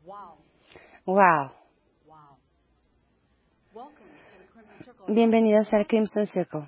Wow. Bienvenidos al Crimson Circle.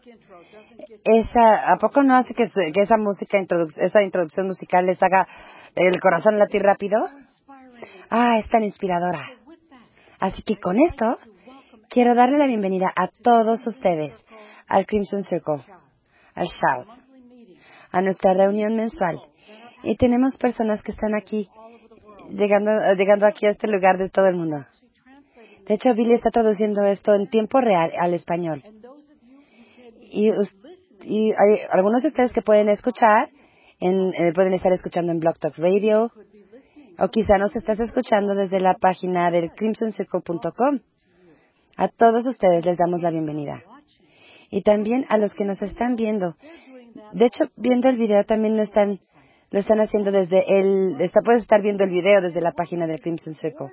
¿A poco no hace que esa esa introducción musical les haga el corazón latir rápido? Es tan inspiradora. Así que con esto, quiero darle la bienvenida a todos ustedes al Crimson Circle, al Shout, a nuestra reunión mensual. Y tenemos personas que están aquí, llegando aquí a este lugar de todo el mundo. De hecho, Billy está traduciendo esto en tiempo real al español. Y hay algunos de ustedes que pueden escuchar, pueden estar escuchando en Blog Talk Radio, o quizá nos estás escuchando desde la página del crimsoncircle.com. A todos ustedes les damos la bienvenida. Y también a los que nos están viendo. De hecho, viendo el video también lo están haciendo puedes estar viendo el video desde la página del Crimson Circle.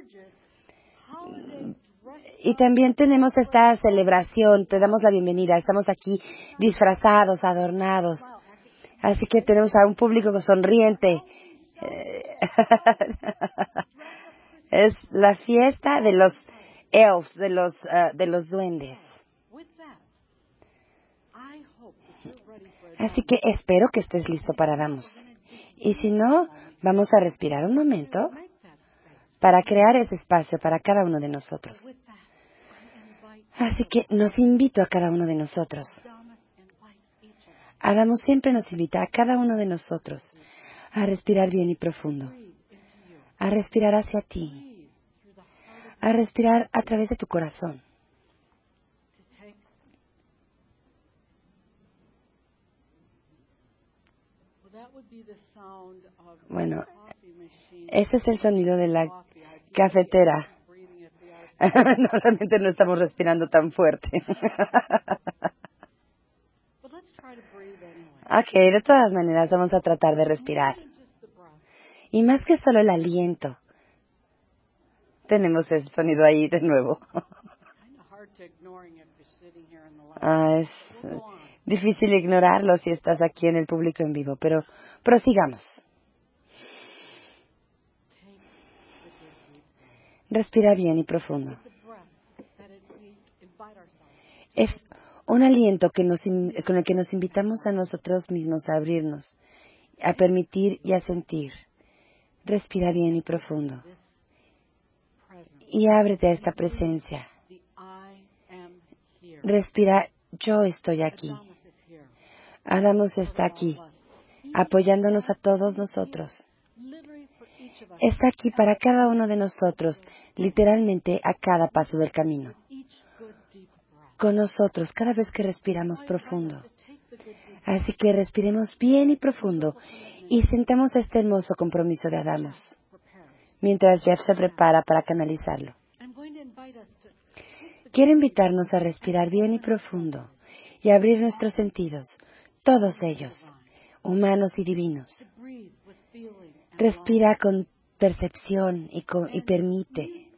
Y también tenemos esta celebración, te damos la bienvenida. Estamos aquí disfrazados, adornados. Así que tenemos a un público sonriente. Es la fiesta de los elves, de los duendes. Así que espero que estés listo para Vamos. Y si no, vamos a respirar un momento para crear ese espacio para cada uno de nosotros. Así que nos invito a cada uno de nosotros. Adamo siempre nos invita a cada uno de nosotros a respirar bien y profundo, a respirar hacia ti, a respirar a través de tu corazón. Bueno, ese es el sonido de la cafetera. Normalmente no estamos respirando tan fuerte. Ok, de todas maneras vamos a tratar de respirar. Y más que solo el aliento, tenemos el sonido ahí de nuevo. Es difícil ignorarlo si estás aquí en el público en vivo, pero prosigamos. Respira bien y profundo. Es un aliento con el que nos invitamos a nosotros mismos a abrirnos, a permitir y a sentir. Respira bien y profundo. Y ábrete a esta presencia. Respira, yo estoy aquí. Adamos está aquí, apoyándonos a todos nosotros. Está aquí para cada uno de nosotros, literalmente a cada paso del camino. Con nosotros cada vez que respiramos profundo. Así que respiremos bien y profundo y sentamos este hermoso compromiso de Adamos, mientras Jeff se prepara para canalizarlo. Quiero invitarnos a respirar bien y profundo y abrir nuestros sentidos, todos ellos, humanos y divinos. Respira con percepción y permite.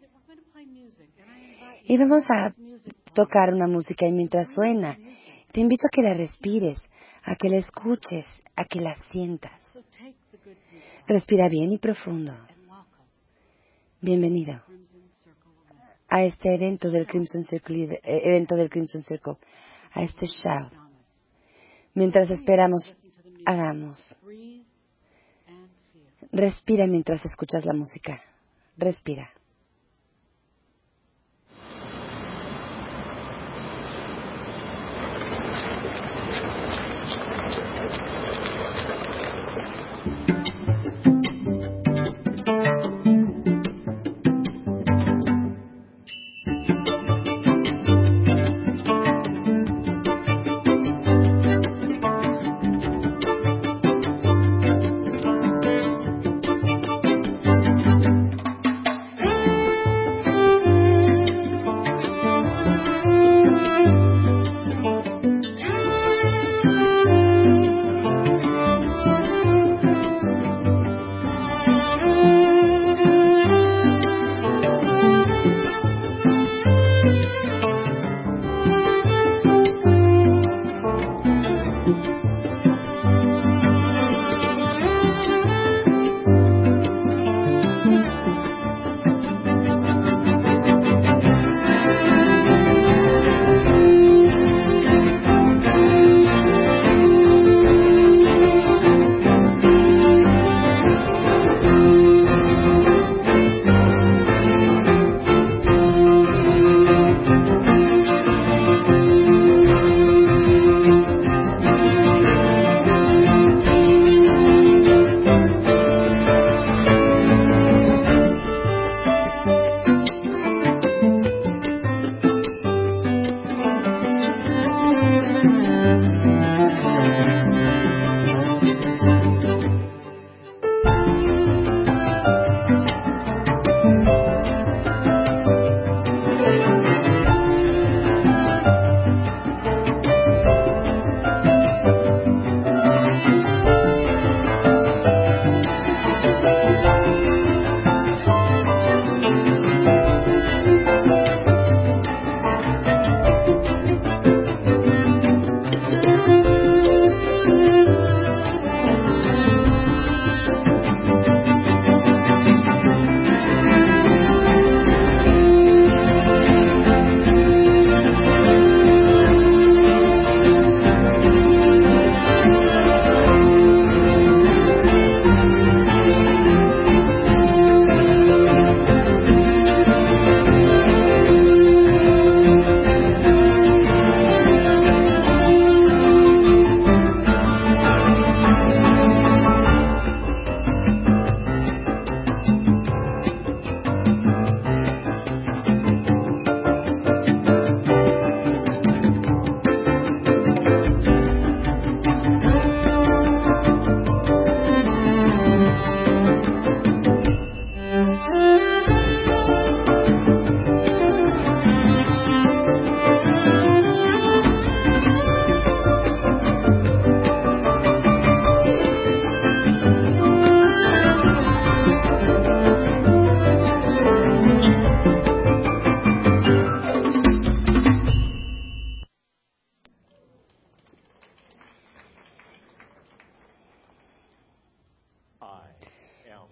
Y vamos a tocar una música y mientras suena, te invito a que la respires, a que la escuches, a que la sientas. Respira bien y profundo. Bienvenido a este evento del Crimson Circle, a este shout. Mientras esperamos, hagamos. Respira mientras escuchas la música. Respira.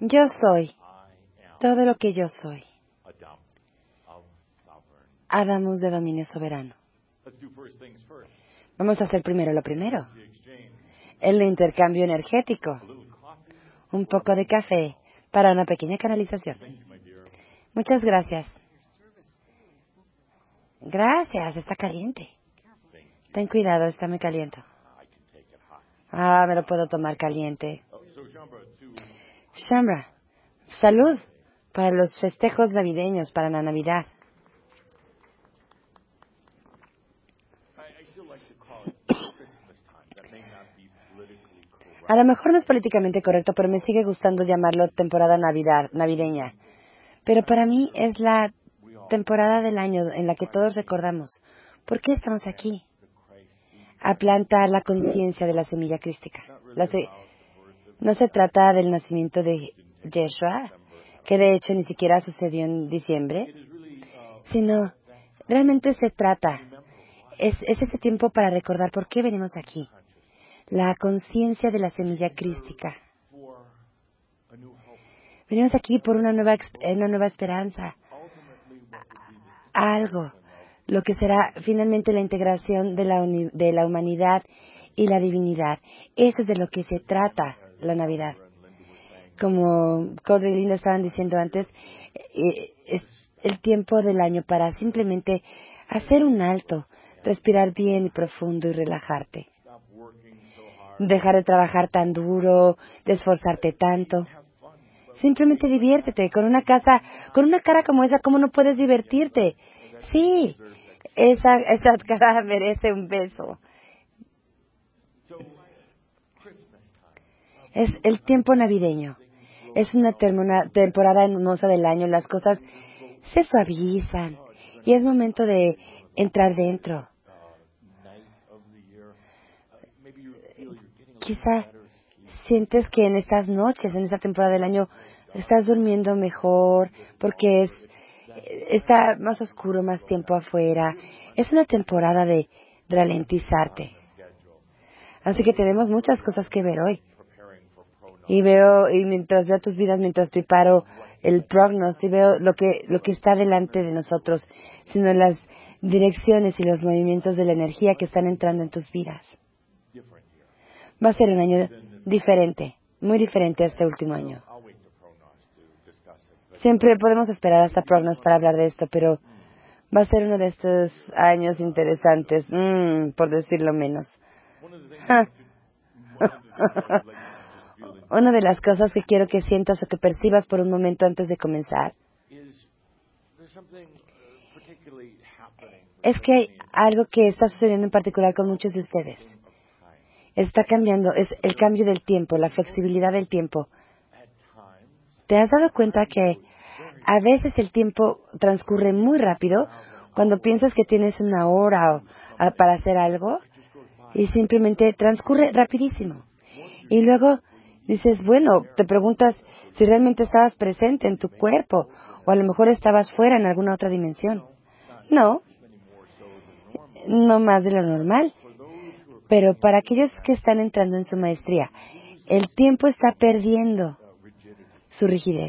Yo soy todo lo que yo soy. Adamus de dominio soberano. Vamos a hacer primero lo primero. El intercambio energético. Un poco de café para una pequeña canalización. Muchas gracias. Gracias, está caliente. Ten cuidado, está muy caliente. Me lo puedo tomar caliente. Shambra, salud para los festejos navideños, para la Navidad. A lo mejor no es políticamente correcto, pero me sigue gustando llamarlo temporada navideña. Pero para mí es la temporada del año en la que todos recordamos por qué estamos aquí. A plantar la conciencia de la semilla crística. No se trata del nacimiento de Yeshua, que de hecho ni siquiera sucedió en diciembre, sino realmente se trata, es ese tiempo para recordar por qué venimos aquí. La conciencia de la semilla crística. Venimos aquí por una nueva esperanza. Algo, lo que será finalmente la integración de la humanidad y la divinidad. Eso es de lo que se trata la Navidad. Como Cody y Linda estaban diciendo antes, es el tiempo del año para simplemente hacer un alto, respirar bien y profundo y relajarte. Dejar de trabajar tan duro, de esforzarte tanto. Simplemente diviértete. Con una cara como esa, ¿cómo no puedes divertirte? Sí, esa cara merece un beso. Es el tiempo navideño. Es una temporada hermosa del año. Las cosas se suavizan y es momento de entrar dentro. Quizá sientes que en estas noches, en esta temporada del año, estás durmiendo mejor porque está más oscuro, más tiempo afuera. Es una temporada de ralentizarte. Así que tenemos muchas cosas que ver hoy. Y mientras veo tus vidas, mientras preparo el prognos, y veo lo que está delante de nosotros, sino las direcciones y los movimientos de la energía que están entrando en tus vidas. Va a ser un año diferente, muy diferente a este último año. Siempre podemos esperar hasta prognos para hablar de esto, pero va a ser uno de estos años interesantes, por decirlo menos. Una de las cosas que quiero que sientas o que percibas por un momento antes de comenzar es que hay algo que está sucediendo en particular con muchos de ustedes. Está cambiando, es el cambio del tiempo, la flexibilidad del tiempo. ¿Te has dado cuenta que a veces el tiempo transcurre muy rápido cuando piensas que tienes una hora para hacer algo y simplemente transcurre rapidísimo? Y luego dices, bueno, te preguntas si realmente estabas presente en tu cuerpo o a lo mejor estabas fuera en alguna otra dimensión. No más de lo normal. Pero para aquellos que están entrando en su maestría, el tiempo está perdiendo su rigidez.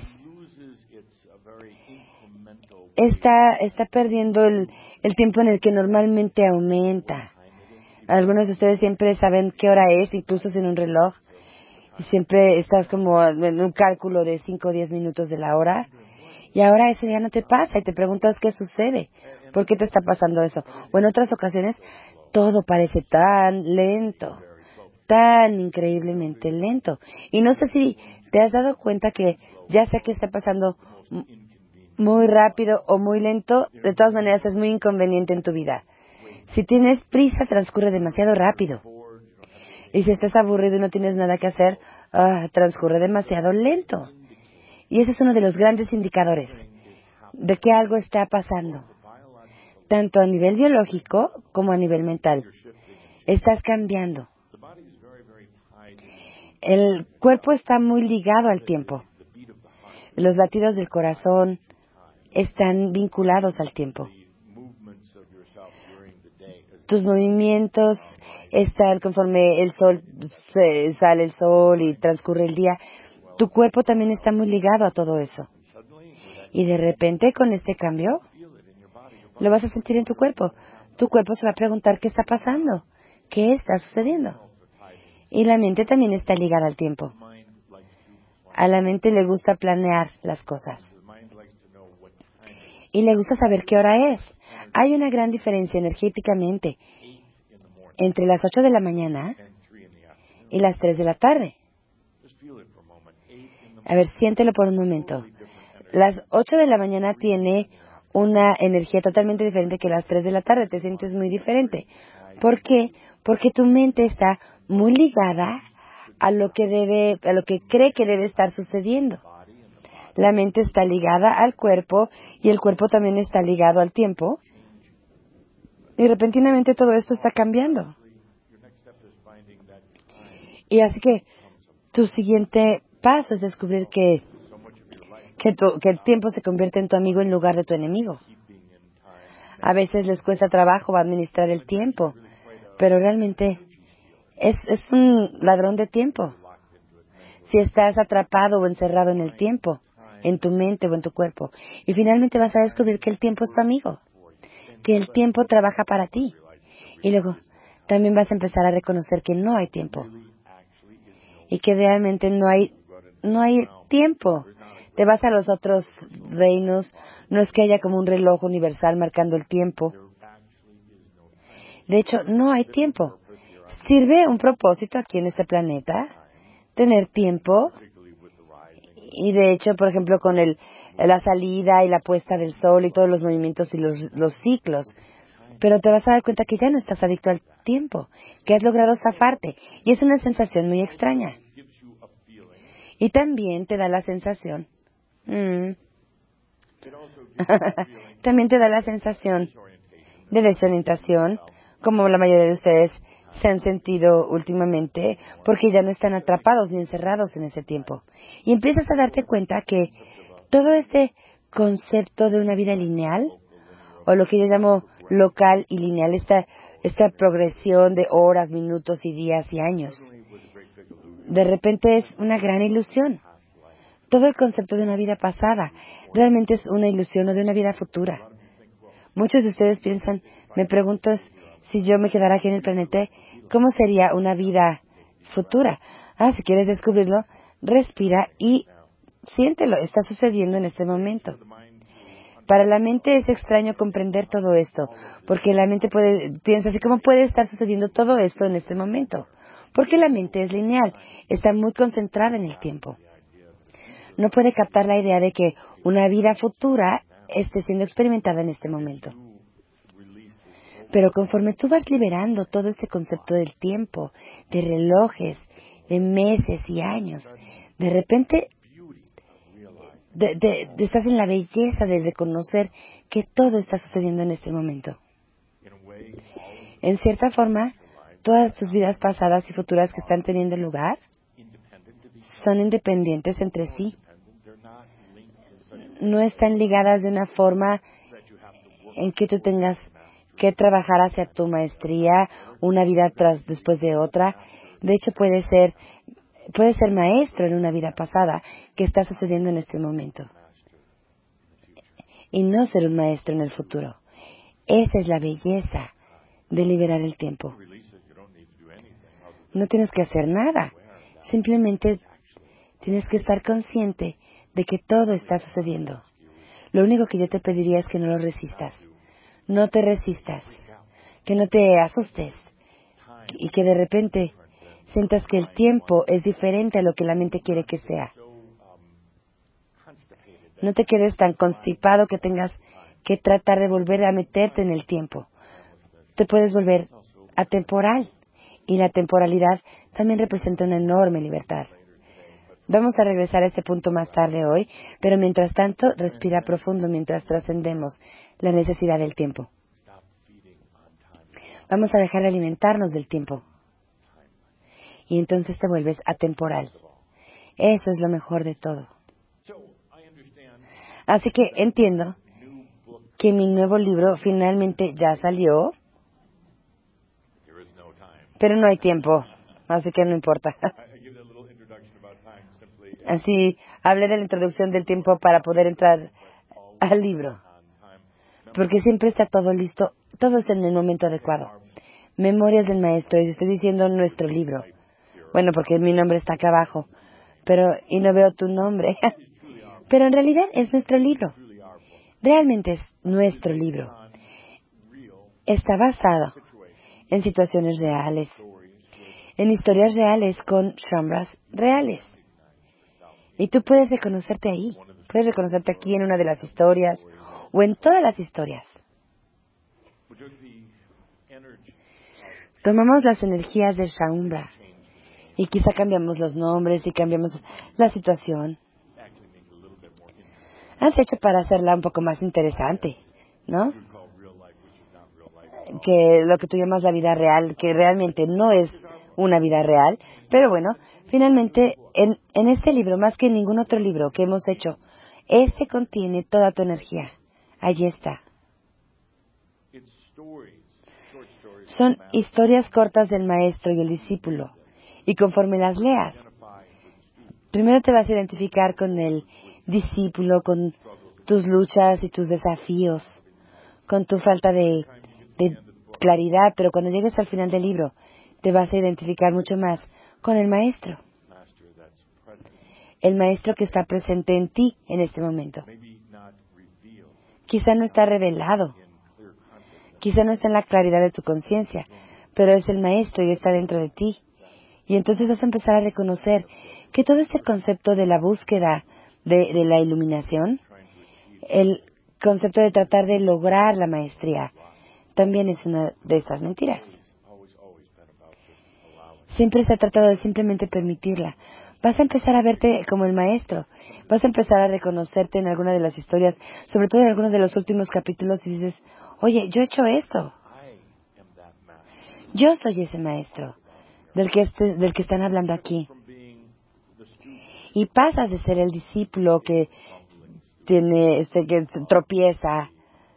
Está perdiendo el tiempo en el que normalmente aumenta. Algunos de ustedes siempre saben qué hora es, incluso sin un reloj. Y siempre estás como en un cálculo de 5 o 10 minutos de la hora. Y ahora eso ya no te pasa y te preguntas qué sucede. ¿Por qué te está pasando eso? O en otras ocasiones, todo parece tan lento, tan increíblemente lento. Y no sé si te has dado cuenta que ya sea que está pasando muy rápido o muy lento, de todas maneras es muy inconveniente en tu vida. Si tienes prisa, transcurre demasiado rápido. Y si estás aburrido y no tienes nada que hacer, transcurre demasiado lento. Y ese es uno de los grandes indicadores de que algo está pasando, tanto a nivel biológico como a nivel mental. Estás cambiando. El cuerpo está muy ligado al tiempo. Los latidos del corazón están vinculados al tiempo. Tus movimientos están conforme el sol sale el sol y transcurre el día. Tu cuerpo también está muy ligado a todo eso. Y de repente, con este cambio, lo vas a sentir en tu cuerpo. Tu cuerpo se va a preguntar qué está pasando, qué está sucediendo. Y la mente también está ligada al tiempo. A la mente le gusta planear las cosas. Y le gusta saber qué hora es. Hay una gran diferencia energéticamente entre las 8 de la mañana y las 3 de la tarde. A ver, siéntelo por un momento. Las 8 de la mañana tiene una energía totalmente diferente que las 3 de la tarde. Te sientes muy diferente. ¿Por qué? Porque tu mente está muy ligada a lo que cree que debe estar sucediendo. La mente está ligada al cuerpo y el cuerpo también está ligado al tiempo. Y repentinamente todo esto está cambiando. Y así que tu siguiente paso es descubrir que el tiempo se convierte en tu amigo en lugar de tu enemigo. A veces les cuesta trabajo administrar el tiempo, pero realmente es un ladrón de tiempo. Si estás atrapado o encerrado en el tiempo, en tu mente o en tu cuerpo, y finalmente vas a descubrir que el tiempo es tu amigo, que el tiempo trabaja para ti. Y luego también vas a empezar a reconocer que no hay tiempo y que realmente no hay tiempo. Te vas a los otros reinos, no es que haya como un reloj universal marcando el tiempo. De hecho, no hay tiempo. Sirve un propósito aquí en este planeta, tener tiempo. Y de hecho, por ejemplo, con la salida y la puesta del sol y todos los movimientos y los ciclos. Pero te vas a dar cuenta que ya no estás adicto al tiempo, que has logrado zafarte. Y es una sensación muy extraña. Y también te da la sensación. También te da la sensación de desorientación, como la mayoría de ustedes se han sentido últimamente, porque ya no están atrapados ni encerrados en ese tiempo. Y empiezas a darte cuenta que todo este concepto de una vida lineal, o lo que yo llamo local y lineal, esta progresión de horas, minutos y días y años, de repente es una gran ilusión. Todo el concepto de una vida pasada realmente es una ilusión o de una vida futura. Muchos de ustedes piensan, me pregunto si yo me quedara aquí en el planeta, ¿cómo sería una vida futura? Si quieres descubrirlo, respira y siéntelo, está sucediendo en este momento. Para la mente es extraño comprender todo esto, porque la mente piensa así, ¿cómo puede estar sucediendo todo esto en este momento? Porque la mente es lineal, está muy concentrada en el tiempo. No puede captar la idea de que una vida futura esté siendo experimentada en este momento. Pero conforme tú vas liberando todo este concepto del tiempo, de relojes, de meses y años, de repente estás en la belleza de reconocer que todo está sucediendo en este momento. En cierta forma, todas tus vidas pasadas y futuras que están teniendo lugar son independientes entre sí. No están ligadas de una forma en que tú tengas que trabajar hacia tu maestría, una vida después de otra. De hecho, puedes ser maestro en una vida pasada que está sucediendo en este momento. Y no ser un maestro en el futuro. Esa es la belleza de liberar el tiempo. No tienes que hacer nada. Simplemente tienes que estar consciente de que todo está sucediendo. Lo único que yo te pediría es que no lo resistas. No te resistas. Que no te asustes. Y que de repente sientas que el tiempo es diferente a lo que la mente quiere que sea. No te quedes tan constipado que tengas que tratar de volver a meterte en el tiempo. Te puedes volver atemporal. Y la temporalidad también representa una enorme libertad. Vamos a regresar a este punto más tarde hoy, pero mientras tanto, respira profundo mientras trascendemos la necesidad del tiempo. Vamos a dejar de alimentarnos del tiempo. Y entonces te vuelves atemporal. Eso es lo mejor de todo. Así que entiendo que mi nuevo libro finalmente ya salió, pero no hay tiempo, así que no importa. Así, hablé de la introducción del tiempo para poder entrar al libro. Porque siempre está todo listo, todo es en el momento adecuado. Memorias del Maestro, y estoy diciendo nuestro libro. Bueno, porque mi nombre está acá abajo, y no veo tu nombre. Pero en realidad es nuestro libro. Realmente es nuestro libro. Está basado en situaciones reales, en historias reales con Shaumbras reales. Y tú puedes reconocerte ahí. Puedes reconocerte aquí en una de las historias o en todas las historias. Tomamos las energías del Shaumbra y quizá cambiamos los nombres y cambiamos la situación. Has hecho para hacerla un poco más interesante, ¿no? Que lo que tú llamas la vida real, que realmente no es una vida real, pero bueno, finalmente en este libro, más que en ningún otro libro que hemos hecho, este contiene toda tu energía. Allí está. Son historias cortas del maestro y el discípulo, y conforme las leas, primero te vas a identificar con el discípulo, con tus luchas y tus desafíos, con tu falta de claridad, pero cuando llegues al final del libro, te vas a identificar mucho más con el maestro. El maestro que está presente en ti en este momento. Quizá no está revelado, quizá no está en la claridad de tu conciencia, pero es el maestro y está dentro de ti. Y entonces vas a empezar a reconocer que todo este concepto de la búsqueda de la iluminación, el concepto de tratar de lograr la maestría, también es una de esas mentiras. Siempre se ha tratado de simplemente permitirla. Vas a empezar a verte como el maestro. Vas a empezar a reconocerte en alguna de las historias, sobre todo en algunos de los últimos capítulos, y dices, oye, yo he hecho esto. Yo soy ese maestro del que están hablando aquí. Y pasas de ser el discípulo que que tropieza,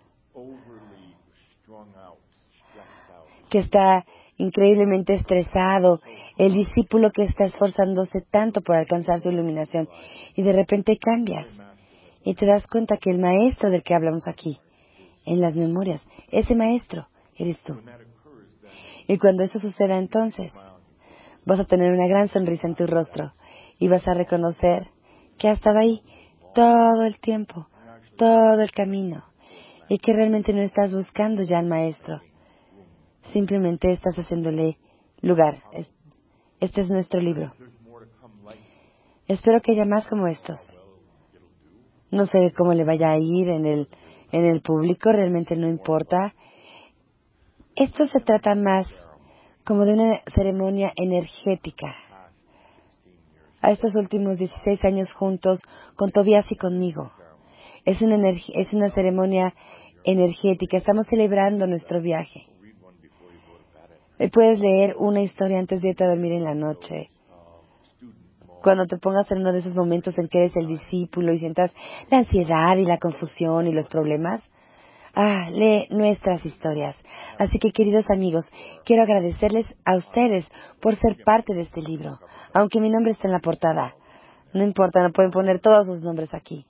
que está increíblemente estresado, el discípulo que está esforzándose tanto por alcanzar su iluminación, y de repente cambias y te das cuenta que el maestro del que hablamos aquí, en las memorias, ese maestro eres tú. Y cuando eso suceda, entonces vas a tener una gran sonrisa en tu rostro y vas a reconocer que has estado ahí todo el tiempo, todo el camino, y que realmente no estás buscando ya al maestro. Simplemente estás haciéndole lugar. Este es nuestro libro. Espero que haya más como estos. No sé cómo le vaya a ir en el público, realmente no importa. Esto se trata más como de una ceremonia energética. A estos últimos 16 años juntos, con Tobias y conmigo. Es una ceremonia energética. Estamos celebrando nuestro viaje. Puedes leer una historia antes de irte a dormir en la noche. Cuando te pongas en uno de esos momentos en que eres el discípulo y sientas la ansiedad y la confusión y los problemas, lee nuestras historias. Así que, queridos amigos, quiero agradecerles a ustedes por ser parte de este libro. Aunque mi nombre esté en la portada, no importa, no pueden poner todos sus nombres aquí.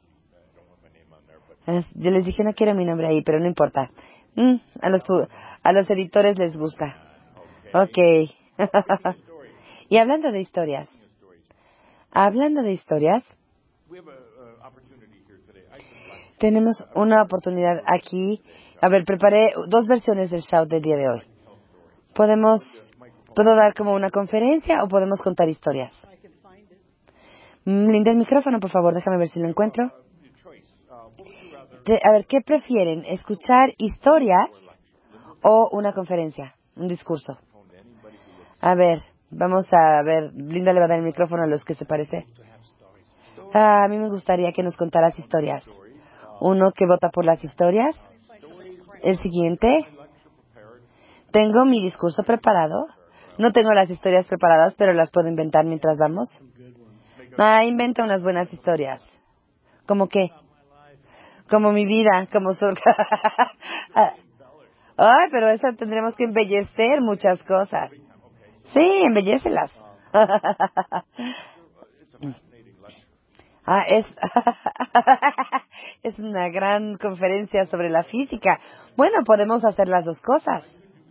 Yo les dije no quiero mi nombre ahí, pero no importa. A los editores les gusta. Okay. Y hablando de historias, tenemos una oportunidad aquí. A ver, preparé 2 versiones del shout del día de hoy. ¿Puedo dar como una conferencia o podemos contar historias? Linda, el micrófono, por favor, déjame ver si lo encuentro. A ver, ¿qué prefieren? ¿Escuchar historias o una conferencia? Un discurso. A ver, vamos a ver. Linda le va a dar el micrófono a los que se parece. A mí me gustaría que nos contaras historias. Uno que vota por las historias. El siguiente. Tengo mi discurso preparado. No tengo las historias preparadas, pero las puedo inventar mientras vamos. Inventa unas buenas historias. ¿Cómo qué? Como mi vida, como su... pero eso tendremos que embellecer muchas cosas. Sí, embellécelas. Es, es una gran conferencia sobre la física. Bueno, podemos hacer las dos cosas.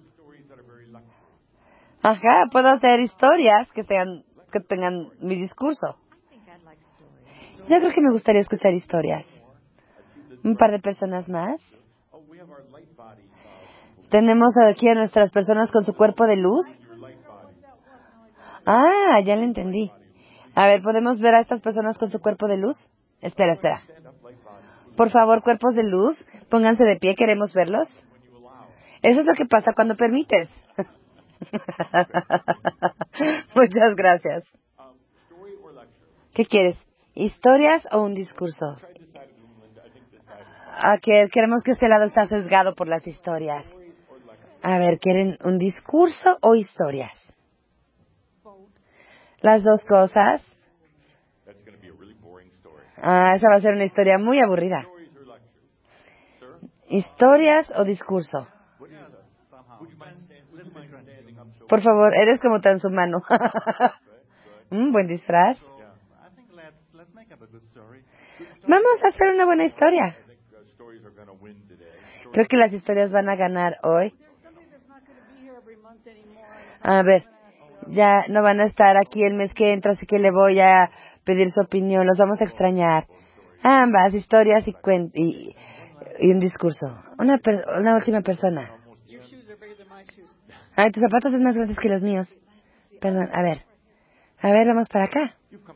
Ajá, puedo hacer historias que tengan mi discurso. Yo creo que me gustaría escuchar historias. Un par de personas más. Tenemos aquí a nuestras personas con su cuerpo de luz. Ah, ya lo entendí. A ver, ¿podemos ver a estas personas con su cuerpo de luz? Espera. Por favor, cuerpos de luz, pónganse de pie, queremos verlos. Eso es lo que pasa cuando permites. Muchas gracias. ¿Qué quieres? ¿Historias o un discurso? Queremos que este lado está sesgado por las historias. A ver, ¿quieren un discurso o historias? Las dos cosas. Esa va a ser una historia muy aburrida. ¿Historias o discurso? Por favor, eres como tan humano. Buen disfraz. Vamos a hacer una buena historia. Creo que las historias van a ganar hoy. A ver, ya no van a estar aquí el mes que entra, así que le voy a pedir su opinión. Los vamos a extrañar. Ambas, historias y un discurso. Una última persona. Ay, tus zapatos son más grandes que los míos. Perdón, a ver. Vamos para acá.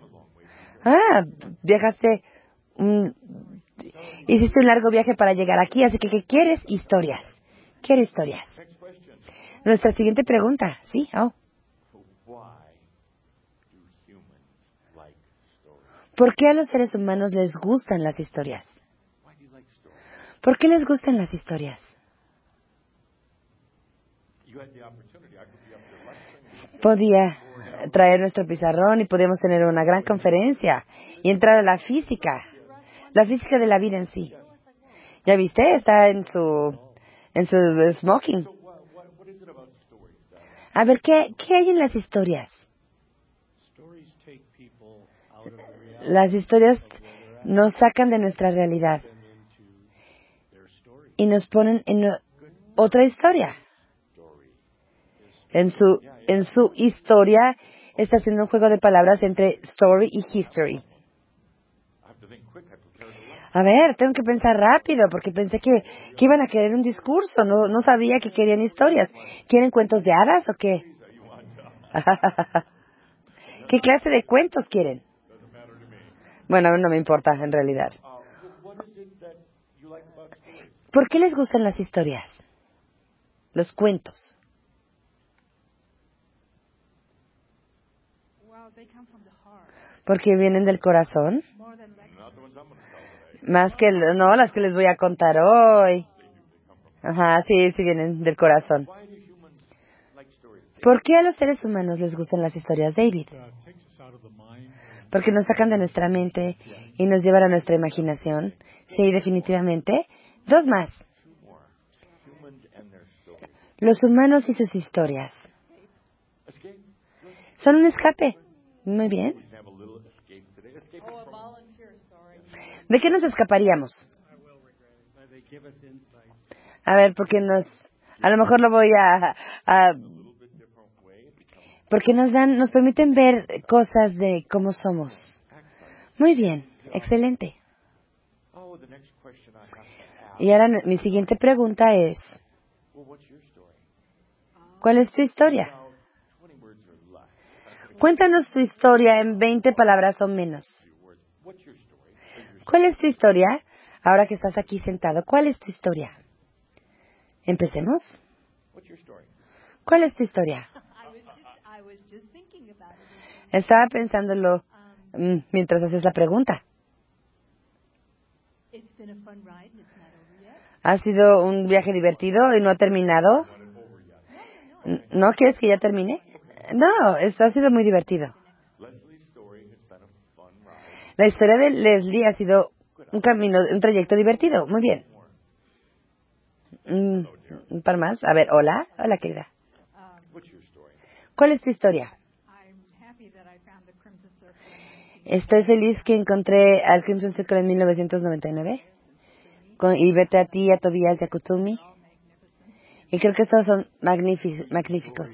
Viajaste... hiciste un largo viaje para llegar aquí, así que ¿qué quieres? Historias. Quiero historias. Nuestra siguiente pregunta, ¿sí? ¿Por qué a los seres humanos les gustan las historias? ¿Por qué les gustan las historias? Podía traer nuestro pizarrón y podíamos tener una gran conferencia y entrar a la física de la vida en sí. ¿Ya viste? Está en su smoking. A ver, ¿qué hay en las historias? Las historias nos sacan de nuestra realidad y nos ponen en otra historia. En su historia está haciendo un juego de palabras entre story y history. A ver, tengo que pensar rápido porque pensé que iban a querer un discurso. No sabía que querían historias. ¿Quieren cuentos de hadas o qué? ¿Qué clase de cuentos quieren? Bueno, no me importa en realidad. ¿Por qué les gustan las historias? Los cuentos. Porque vienen del corazón. Más que las que les voy a contar hoy. Ajá, sí vienen del corazón. ¿Por qué a los seres humanos les gustan las historias, David? Porque nos sacan de nuestra mente y nos llevan a nuestra imaginación. Sí, definitivamente. Dos más. Los humanos y sus historias. Son un escape. Muy bien. ¿De qué nos escaparíamos? A ver, porque a lo mejor lo voy porque nos permiten ver cosas de cómo somos. Muy bien, excelente. Y ahora mi siguiente pregunta es, ¿cuál es tu historia? Cuéntanos tu historia en 20 palabras o menos. ¿Cuál es tu historia? Ahora que estás aquí sentado, ¿cuál es tu historia? ¿Empecemos? ¿Cuál es tu historia? Estaba pensándolo mientras haces la pregunta. ¿Ha sido un viaje divertido y no ha terminado? ¿No quieres que ya termine? No, esto ha sido muy divertido. La historia de Leslie ha sido un trayecto divertido. Muy bien. Un par más. A ver, hola querida. ¿Cuál es tu historia? Estoy feliz que encontré al Crimson Circle en 1999. Y vete a ti, a Tobias y a Kutumi. Y creo que estos son magníficos.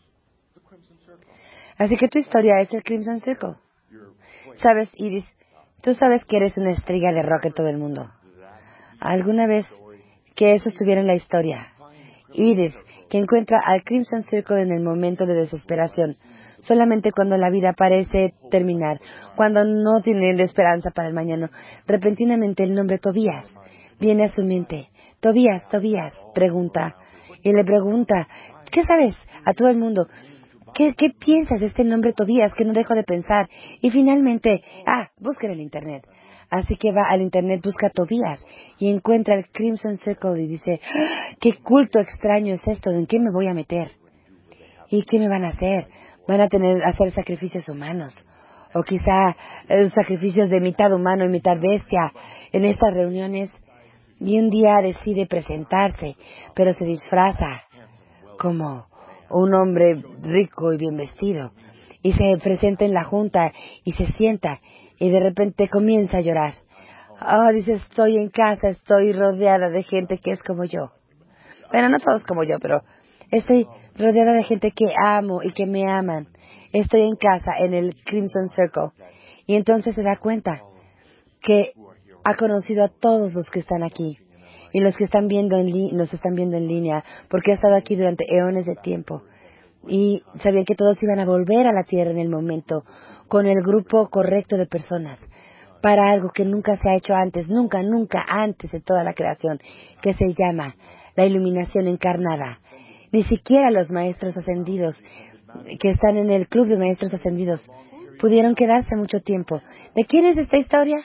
Así que tu historia es el Crimson Circle. Sabes, Iris, tú sabes que eres una estrella de rock en todo el mundo. ¿Alguna vez que eso estuviera en la historia? Iris, que encuentra al Crimson Circle en el momento de desesperación, solamente cuando la vida parece terminar, cuando no tiene esperanza para el mañana. Repentinamente el nombre Tobias viene a su mente. Tobias, pregunta. Y le pregunta, ¿qué sabes? A todo el mundo. ¿Qué piensas de este nombre Tobias que no dejo de pensar? Y finalmente, busca en el internet. Así que va al internet, busca a Tobias y encuentra el Crimson Circle y dice, ¡qué culto extraño es esto! ¿En qué me voy a meter? ¿Y qué me van a hacer? ¿Van a hacer sacrificios humanos? O quizá sacrificios de mitad humano y mitad bestia en estas reuniones. Y un día decide presentarse, pero se disfraza como un hombre rico y bien vestido. Y se presenta en la junta y se sienta y de repente comienza a llorar. Dice, estoy en casa, estoy rodeada de gente que es como yo. Bueno, no todos como yo, pero estoy rodeada de gente que amo y que me aman. Estoy en casa, en el Crimson Circle. Y entonces se da cuenta que ha conocido a todos los que están aquí. Y los que están viendo nos están viendo en línea, porque ha estado aquí durante eones de tiempo. Y sabía que todos iban a volver a la Tierra en el momento, con el grupo correcto de personas, para algo que nunca se ha hecho antes, nunca antes de toda la creación, que se llama la iluminación encarnada. Ni siquiera los maestros ascendidos, que están en el club de maestros ascendidos, pudieron quedarse mucho tiempo. ¿De quién es esta historia?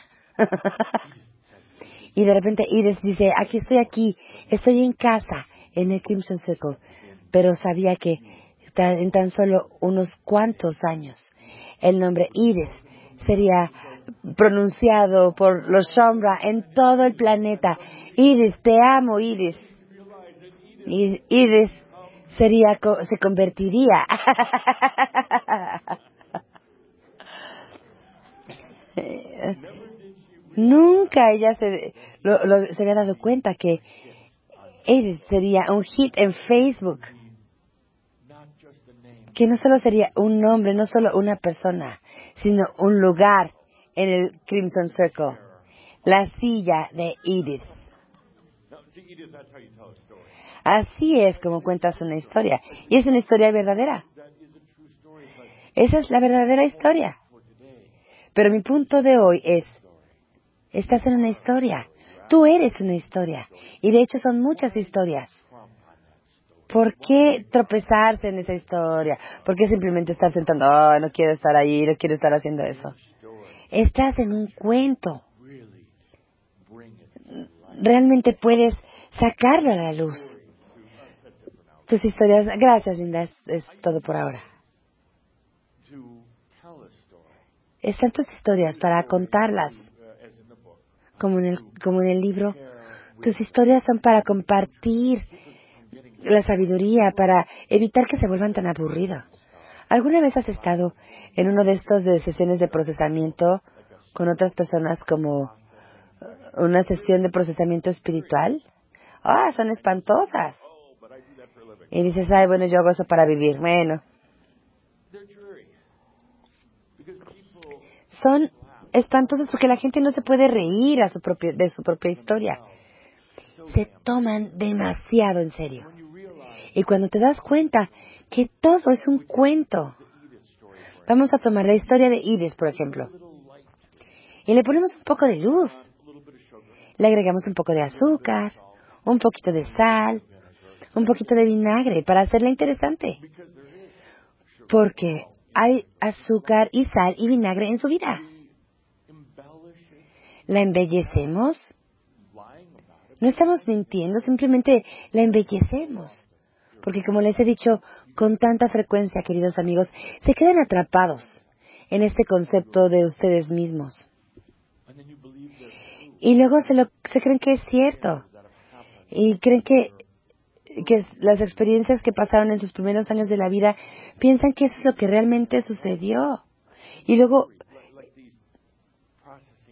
Y de repente Iris dice, aquí, estoy en casa, en el Crimson Circle. Pero sabía que en tan solo unos cuantos años, el nombre Iris sería pronunciado por los Sombra en todo el planeta. Iris, te amo, Iris. Y Iris se convertiría. Nunca ella se había dado cuenta que Iris sería un hit en Facebook. Que no solo sería un nombre, no solo una persona, sino un lugar en el Crimson Circle. La silla de Edith. Así es como cuentas una historia. Y es una historia verdadera. Esa es la verdadera historia. Pero mi punto de hoy es, estás en una historia. Tú eres una historia. Y de hecho son muchas historias. ¿Por qué tropezarse en esa historia? ¿Por qué simplemente estar sentando, no quiero estar ahí, no quiero estar haciendo eso? Estás en un cuento. Realmente puedes sacarlo a la luz. Tus historias, gracias Linda, es todo por ahora. Están tus historias para contarlas. Como en el libro. Tus historias son para compartir la sabiduría, para evitar que se vuelvan tan aburridas. ¿Alguna vez has estado en uno de estos de sesiones de procesamiento con otras personas como una sesión de procesamiento espiritual? Son espantosas. Y dices, bueno, yo hago eso para vivir. Bueno. Son espantosos porque la gente no se puede reír de su propia historia. Se toman demasiado en serio. Y cuando te das cuenta que todo es un cuento. Vamos a tomar la historia de Iris, por ejemplo. Y le ponemos un poco de luz. Le agregamos un poco de azúcar, un poquito de sal, un poquito de vinagre para hacerla interesante. Porque hay azúcar y sal y vinagre en su vida. ¿La embellecemos? No estamos mintiendo, simplemente la embellecemos. Porque como les he dicho con tanta frecuencia, queridos amigos, se quedan atrapados en este concepto de ustedes mismos. Y luego se creen que es cierto. Y creen que las experiencias que pasaron en sus primeros años de la vida, piensan que eso es lo que realmente sucedió. Y luego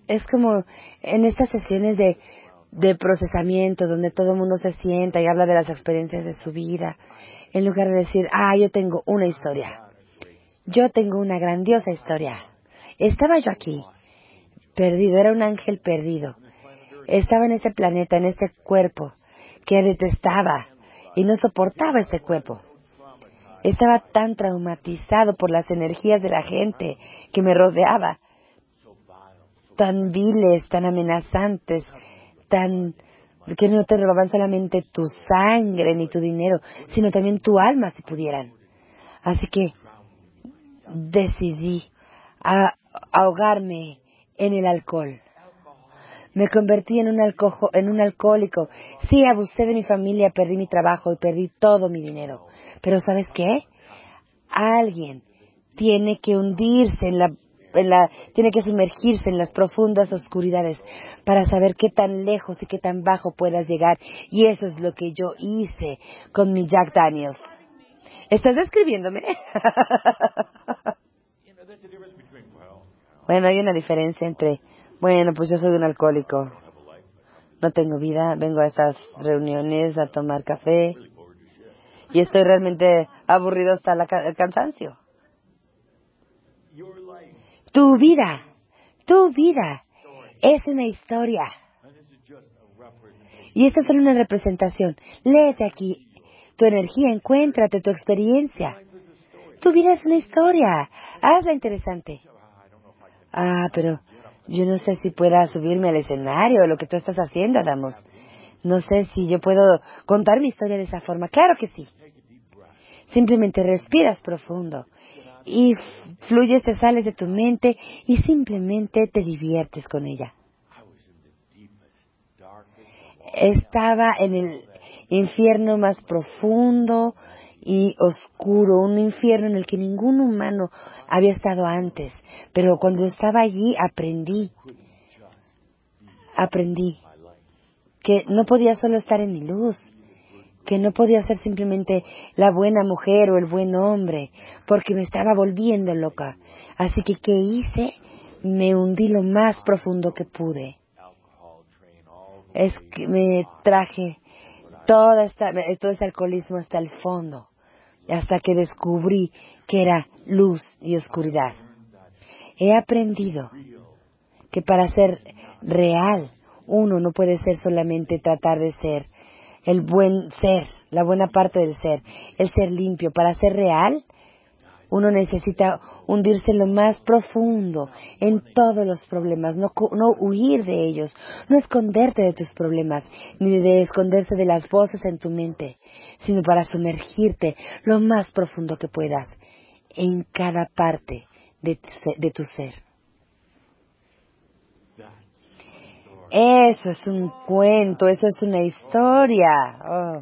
Es como en estas sesiones de procesamiento, donde todo el mundo se sienta y habla de las experiencias de su vida, en lugar de decir, yo tengo una historia. Yo tengo una grandiosa historia. Estaba yo aquí, perdido, era un ángel perdido. Estaba en ese planeta, en este cuerpo, que detestaba y no soportaba este cuerpo. Estaba tan traumatizado por las energías de la gente que me rodeaba, tan viles, tan amenazantes, que no te robaban solamente tu sangre ni tu dinero, sino también tu alma si pudieran. Así que decidí ahogarme en el alcohol. Me convertí en un alcohólico. Sí, abusé de mi familia, perdí mi trabajo y perdí todo mi dinero. Pero ¿sabes qué? Alguien tiene que hundirse tiene que sumergirse en las profundas oscuridades para saber qué tan lejos y qué tan bajo puedas llegar. Y eso es lo que yo hice con mi Jack Daniels. ¿Estás describiéndome? Bueno, hay una diferencia entre, pues yo soy un alcohólico. No tengo vida, vengo a estas reuniones a tomar café y estoy realmente aburrido hasta el cansancio. Tu vida es una historia. Y esta es solo una representación. Léete aquí tu energía, encuéntrate tu experiencia. Tu vida es una historia. Hazla interesante. Pero yo no sé si pueda subirme al escenario, lo que tú estás haciendo, Adamos. No sé si yo puedo contar mi historia de esa forma. Claro que sí. Simplemente respiras profundo y fluyes, te sales de tu mente y simplemente te diviertes con ella. Estaba en el infierno más profundo y oscuro, un infierno en el que ningún humano había estado antes. Pero cuando estaba allí aprendí que no podía solo estar en mi luz, que no podía ser simplemente la buena mujer o el buen hombre, porque me estaba volviendo loca. Así que, ¿qué hice? Me hundí lo más profundo que pude. Es que me traje todo ese alcoholismo hasta el fondo, hasta que descubrí que era luz y oscuridad. He aprendido que para ser real, uno no puede ser solamente tratar de ser el buen ser, la buena parte del ser, el ser limpio. Para ser real, uno necesita hundirse en lo más profundo, en todos los problemas, no huir de ellos, no esconderte de tus problemas, ni de esconderse de las voces en tu mente, sino para sumergirte lo más profundo que puedas en cada parte de tu ser. Eso es un cuento, eso es una historia. Oh.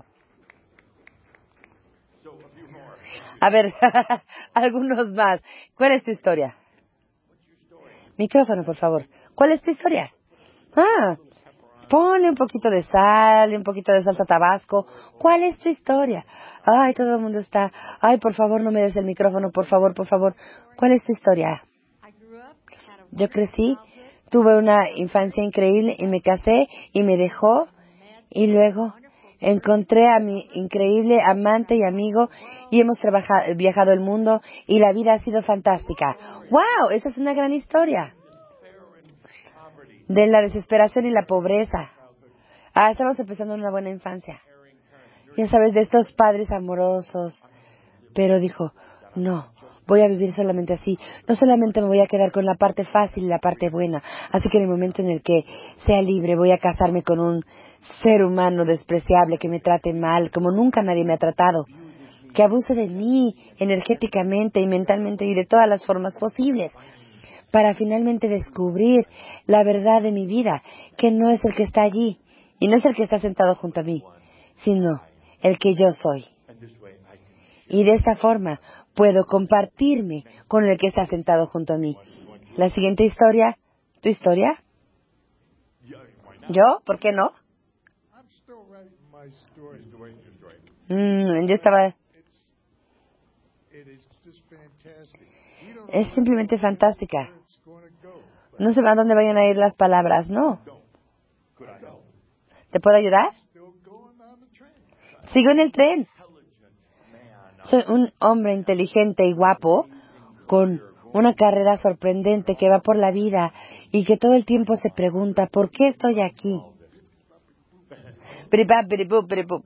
A ver, algunos más. ¿Cuál es tu historia? Micrófono, por favor. ¿Cuál es tu historia? Ponle un poquito de sal, un poquito de salsa tabasco. ¿Cuál es tu historia? Todo el mundo está. Por favor, no me des el micrófono, por favor, por favor. ¿Cuál es tu historia? Yo crecí, tuve una infancia increíble y me casé y me dejó y luego encontré a mi increíble amante y amigo y hemos viajado el mundo y la vida ha sido fantástica. ¡Wow! Esa es una gran historia. De la desesperación y la pobreza. Estamos empezando una buena infancia. Ya sabes, de estos padres amorosos. Pero dijo, no, voy a vivir solamente así. No solamente me voy a quedar con la parte fácil y la parte buena. Así que en el momento en el que sea libre voy a casarme con un ser humano despreciable que me trate mal, como nunca nadie me ha tratado. Que abuse de mí energéticamente y mentalmente y de todas las formas posibles. Para finalmente descubrir la verdad de mi vida, que no es el que está allí y no es el que está sentado junto a mí, sino el que yo soy. Y de esta forma puedo compartirme con el que está sentado junto a mí. La siguiente historia, ¿tu historia? ¿Yo? ¿Por qué no? Yo estaba... Es simplemente fantástica. No sé a dónde vayan a ir las palabras, no. ¿Te puedo ayudar? Sigo en el tren. Soy un hombre inteligente y guapo con una carrera sorprendente que va por la vida y que todo el tiempo se pregunta, ¿por qué estoy aquí? Piripap, piripup, piripup.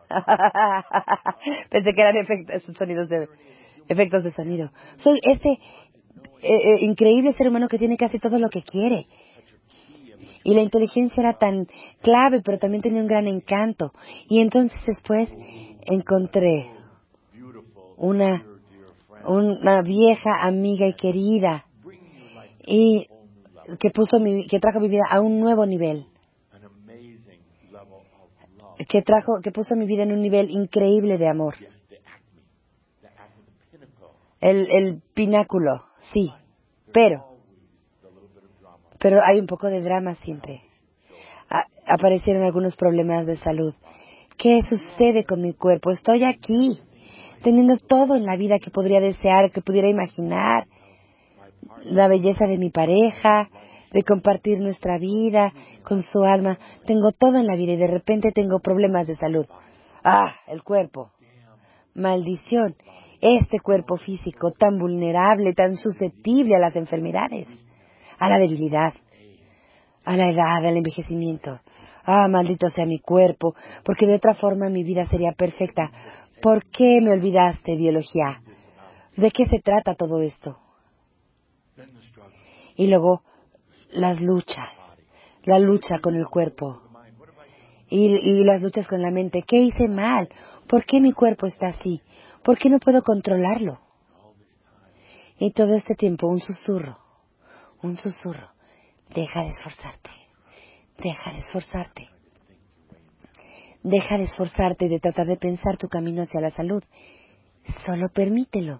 Pensé que eran efectos de sonido. Soy ese increíble ser humano que tiene casi todo lo que quiere. Y la inteligencia era tan clave, pero también tenía un gran encanto. Y entonces después encontré una vieja amiga y querida y que trajo mi vida a un nuevo nivel. Que puso mi vida en un nivel increíble de amor. El pináculo, sí. Pero hay un poco de drama siempre. Aparecieron algunos problemas de salud. ¿Qué sucede con mi cuerpo? Estoy aquí, teniendo todo en la vida que podría desear, que pudiera imaginar. La belleza de mi pareja, de compartir nuestra vida con su alma. Tengo todo en la vida y de repente tengo problemas de salud. El cuerpo. Maldición. Este cuerpo físico tan vulnerable, tan susceptible a las enfermedades, a la debilidad, a la edad, al envejecimiento. Maldito sea mi cuerpo, porque de otra forma mi vida sería perfecta. ¿Por qué me olvidaste, biología? ¿De qué se trata todo esto? Y luego, la lucha con el cuerpo. Y las luchas con la mente. ¿Qué hice mal? ¿Por qué mi cuerpo está así? ¿Por qué no puedo controlarlo? Y todo este tiempo un susurro. Deja de esforzarte. Deja de esforzarte y de tratar de pensar tu camino hacia la salud. Solo permítelo.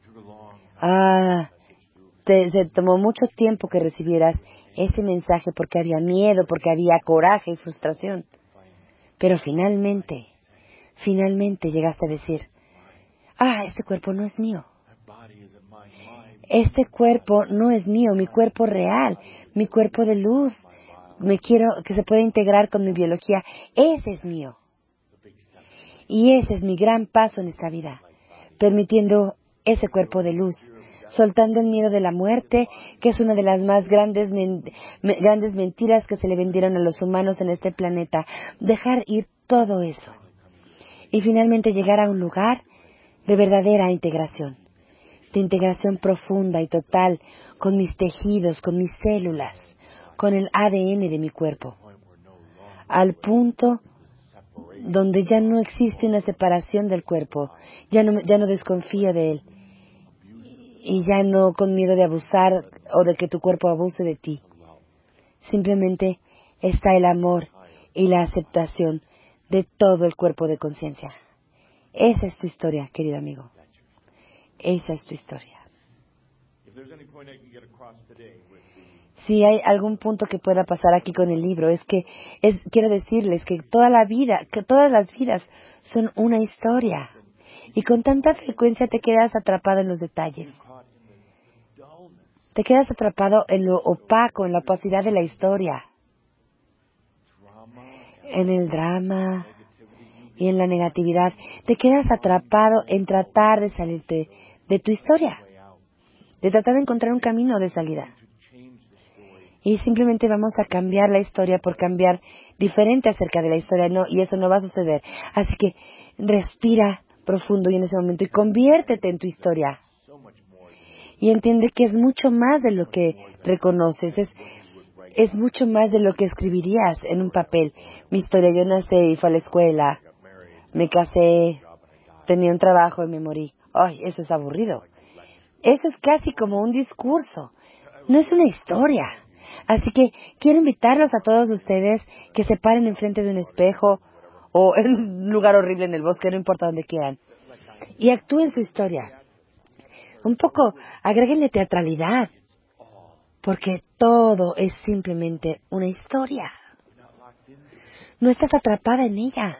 Se tomó mucho tiempo que recibieras ese mensaje porque había miedo, porque había coraje y frustración. Pero finalmente llegaste a decir, este cuerpo no es mío. Este cuerpo no es mío, mi cuerpo real, mi cuerpo de luz. Me quiero que se pueda integrar con mi biología. Ese es mío. Y ese es mi gran paso en esta vida. Permitiendo ese cuerpo de luz. Soltando el miedo de la muerte, que es una de las más grandes mentiras que se le vendieron a los humanos en este planeta. Dejar ir todo eso. Y finalmente llegar a un lugar de verdadera integración. De integración profunda y total con mis tejidos, con mis células, con el ADN de mi cuerpo. Al punto donde ya no existe una separación del cuerpo. Ya no desconfío de él. Y ya no con miedo de abusar o de que tu cuerpo abuse de ti. Simplemente está el amor y la aceptación de todo el cuerpo de conciencia. Esa es tu historia, querido amigo. Esa es tu historia. Si hay algún punto que pueda pasar aquí con el libro, quiero decirles que todas las vidas son una historia. Y con tanta frecuencia te quedas atrapado en los detalles. Te quedas atrapado en lo opaco, en la opacidad de la historia. En el drama y en la negatividad. Te quedas atrapado en tratar de salirte de tu historia. De tratar de encontrar un camino de salida. Y simplemente vamos a cambiar la historia por cambiar diferente acerca de la historia. Y eso no va a suceder. Así que respira profundo y en ese momento y conviértete en tu historia. Y entiende que es mucho más de lo que reconoces. Es mucho más de lo que escribirías en un papel. Mi historia, yo nací y fui a la escuela. Me casé, tenía un trabajo y me morí. Eso es aburrido. Eso es casi como un discurso. No es una historia. Así que quiero invitarlos a todos ustedes que se paren enfrente de un espejo o en un lugar horrible en el bosque, no importa donde quieran, y actúen su historia. Un poco, agréguenle teatralidad, porque todo es simplemente una historia. No estás atrapada en ella.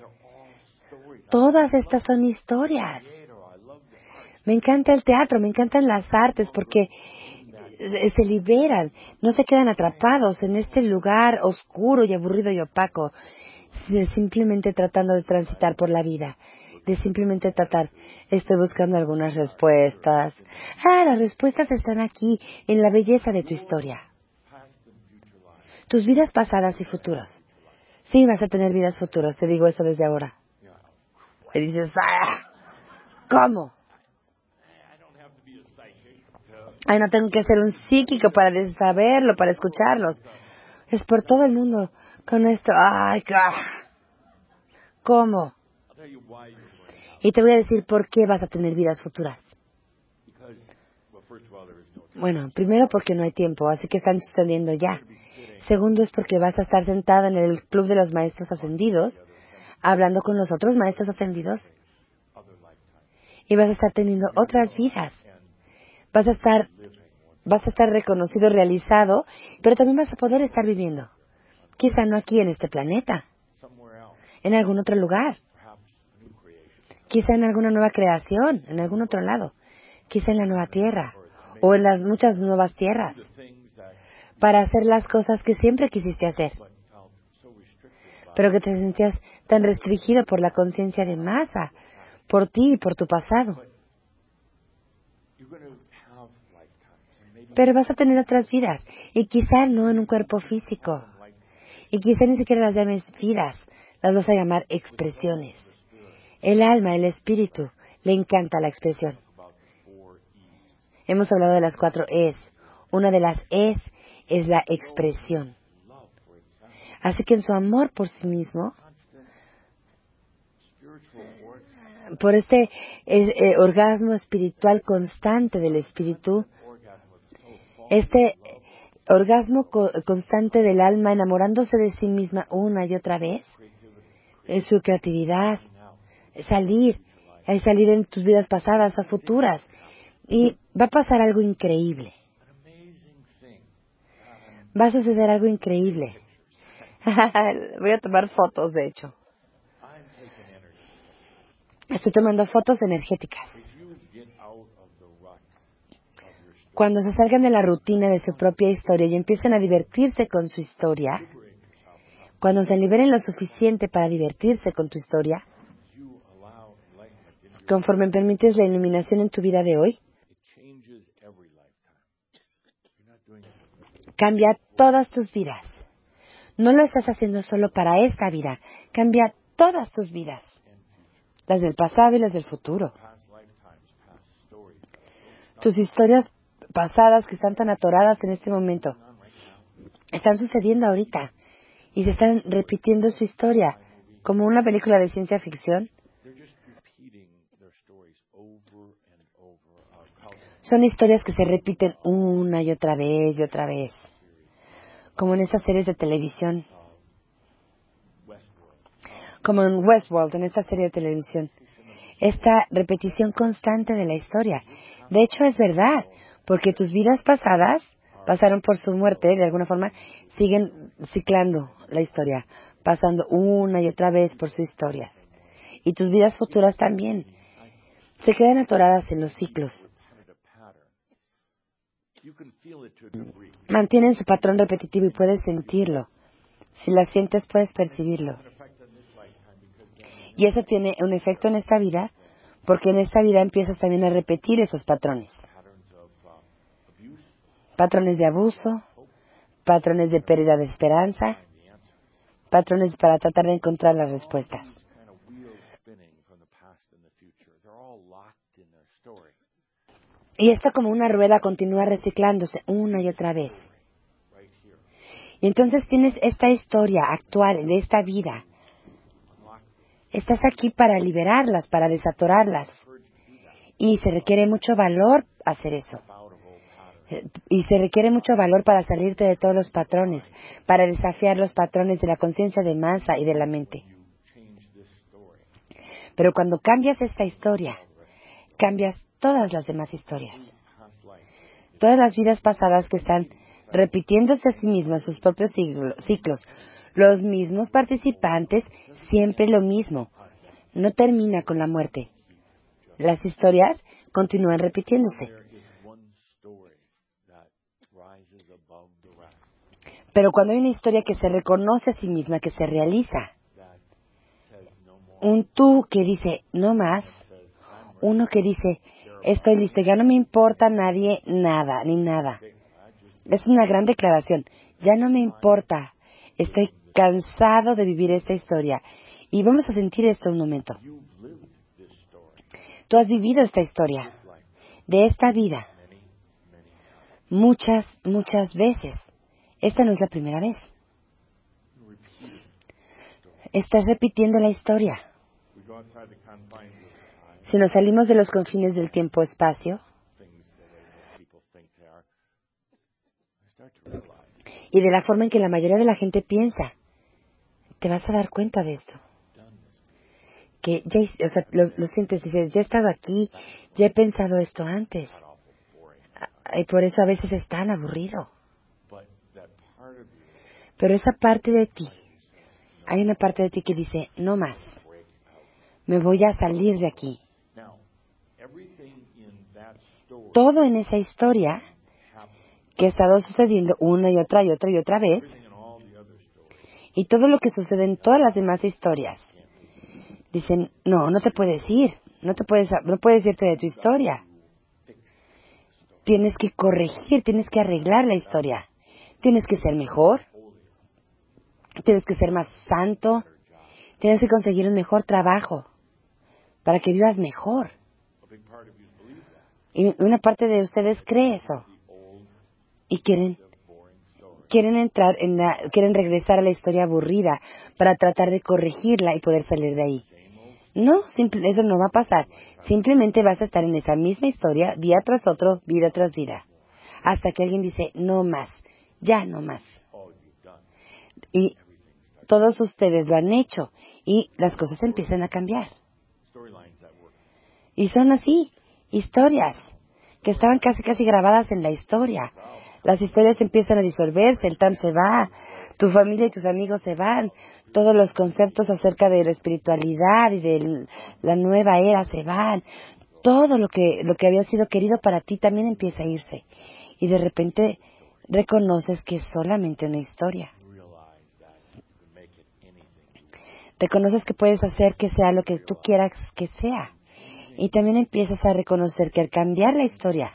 Todas estas son historias. Me encanta el teatro, me encantan las artes, porque se liberan, no se quedan atrapados en este lugar oscuro y aburrido y opaco, simplemente tratando de transitar por la vida, de simplemente tratar, estoy buscando algunas respuestas. Las respuestas están aquí, en la belleza de tu historia. Tus vidas pasadas y futuros. Sí, vas a tener vidas futuras, te digo eso desde ahora. Y dices, ¿cómo? Ay, no tengo que ser un psíquico para saberlo, para escucharlos. Es por todo el mundo con esto. ¿Cómo? Y te voy a decir por qué vas a tener vidas futuras. Bueno, primero porque no hay tiempo, así que están sucediendo ya. Segundo es porque vas a estar sentada en el club de los maestros ascendidos, hablando con los otros maestros ascendidos, y vas a estar teniendo otras vidas. Vas a estar reconocido, realizado, pero también vas a poder estar viviendo. Quizá no aquí en este planeta, en algún otro lugar. Quizá en alguna nueva creación, en algún otro lado. Quizá en la nueva tierra, o en las muchas nuevas tierras, para hacer las cosas que siempre quisiste hacer, pero que te sentías tan restringido por la conciencia de masa, por ti y por tu pasado. Pero vas a tener otras vidas, y quizá no en un cuerpo físico, y quizá ni siquiera las llames vidas, las vas a llamar expresiones. El alma, el espíritu, le encanta la expresión. Hemos hablado de las 4 Es. Una de las es la expresión. Así que en su amor por sí mismo, por este orgasmo espiritual constante del espíritu, este orgasmo constante del alma enamorándose de sí misma una y otra vez, es su creatividad, salir en tus vidas pasadas o futuras, y va a pasar algo increíble. Va a suceder algo increíble. Voy a tomar fotos, de hecho. Estoy tomando fotos energéticas. Cuando se salgan de la rutina de su propia historia y empiecen a divertirse con su historia, cuando se liberen lo suficiente para divertirse con tu historia, conforme permites la iluminación en tu vida de hoy, cambia todas tus vidas. No lo estás haciendo solo para esta vida, cambia todas tus vidas, las del pasado y las del futuro. Tus historias pasadas que están tan atoradas en este momento, están sucediendo ahorita y se están repitiendo su historia, como una película de ciencia ficción. Son historias que se repiten una y otra vez, como en estas series de televisión, como en Westworld, en esta serie de televisión. Esta repetición constante de la historia. De hecho, es verdad, porque tus vidas pasadas pasaron por su muerte, de alguna forma, siguen ciclando la historia, pasando una y otra vez por su historia. Y tus vidas futuras también se quedan atoradas en los ciclos. Mantienen su patrón repetitivo y puedes sentirlo. Si la sientes, puedes percibirlo. Y eso tiene un efecto en esta vida, porque en esta vida empiezas también a repetir esos patrones. Patrones de abuso, patrones de pérdida de esperanza, patrones para tratar de encontrar las respuestas. Y esto como una rueda continúa reciclándose una y otra vez. Y entonces tienes esta historia actual de esta vida. Estás aquí para liberarlas, para desatorarlas. Y se requiere mucho valor hacer eso. Y se requiere mucho valor para salirte de todos los patrones, para desafiar los patrones de la conciencia de masa y de la mente. Pero cuando cambias esta historia, cambias todas las demás historias. Todas las vidas pasadas que están repitiéndose a sí mismas sus propios ciclos. Los mismos participantes, siempre lo mismo. No termina con la muerte. Las historias continúan repitiéndose. Pero cuando hay una historia que se reconoce a sí misma, que se realiza, un tú que dice, no más, uno que dice, estoy listo, ya no me importa nadie, nada, ni nada. Es una gran declaración. Ya no me importa. Estoy cansado de vivir esta historia. Y vamos a sentir esto un momento. Tú has vivido esta historia, de esta vida, muchas, muchas veces. Esta no es la primera vez. Estás repitiendo la historia. Si nos salimos de los confines del tiempo-espacio y de la forma en que la mayoría de la gente piensa, te vas a dar cuenta de esto. Que ya, o sea, lo sientes, dices, ya he estado aquí, ya he pensado esto antes. Y por eso a veces es tan aburrido. Pero esa parte de ti, hay una parte de ti que dice, no más, me voy a salir de aquí. Todo en esa historia que ha estado sucediendo una y otra y otra y otra vez, y todo lo que sucede en todas las demás historias, dicen, no te puedes ir, no puedes irte de tu historia. Tienes que corregir, tienes que arreglar la historia. Tienes que ser mejor, tienes que ser más santo, tienes que conseguir un mejor trabajo para que vivas mejor. Y una parte de ustedes cree eso. Y quieren quieren regresar a la historia aburrida para tratar de corregirla y poder salir de ahí. No, eso no va a pasar. Simplemente vas a estar en esa misma historia, día tras otro, vida tras vida. Hasta que alguien dice, no más, ya no más. Y todos ustedes lo han hecho y las cosas empiezan a cambiar. Y son así, historias que estaban casi grabadas en la historia. Las historias empiezan a disolverse, el TAM se va, tu familia y tus amigos se van, todos los conceptos acerca de la espiritualidad y de la nueva era se van, todo lo que había sido querido para ti también empieza a irse. Y de repente reconoces que es solamente una historia. Reconoces que puedes hacer que sea lo que tú quieras que sea. Y también empiezas a reconocer que al cambiar la historia,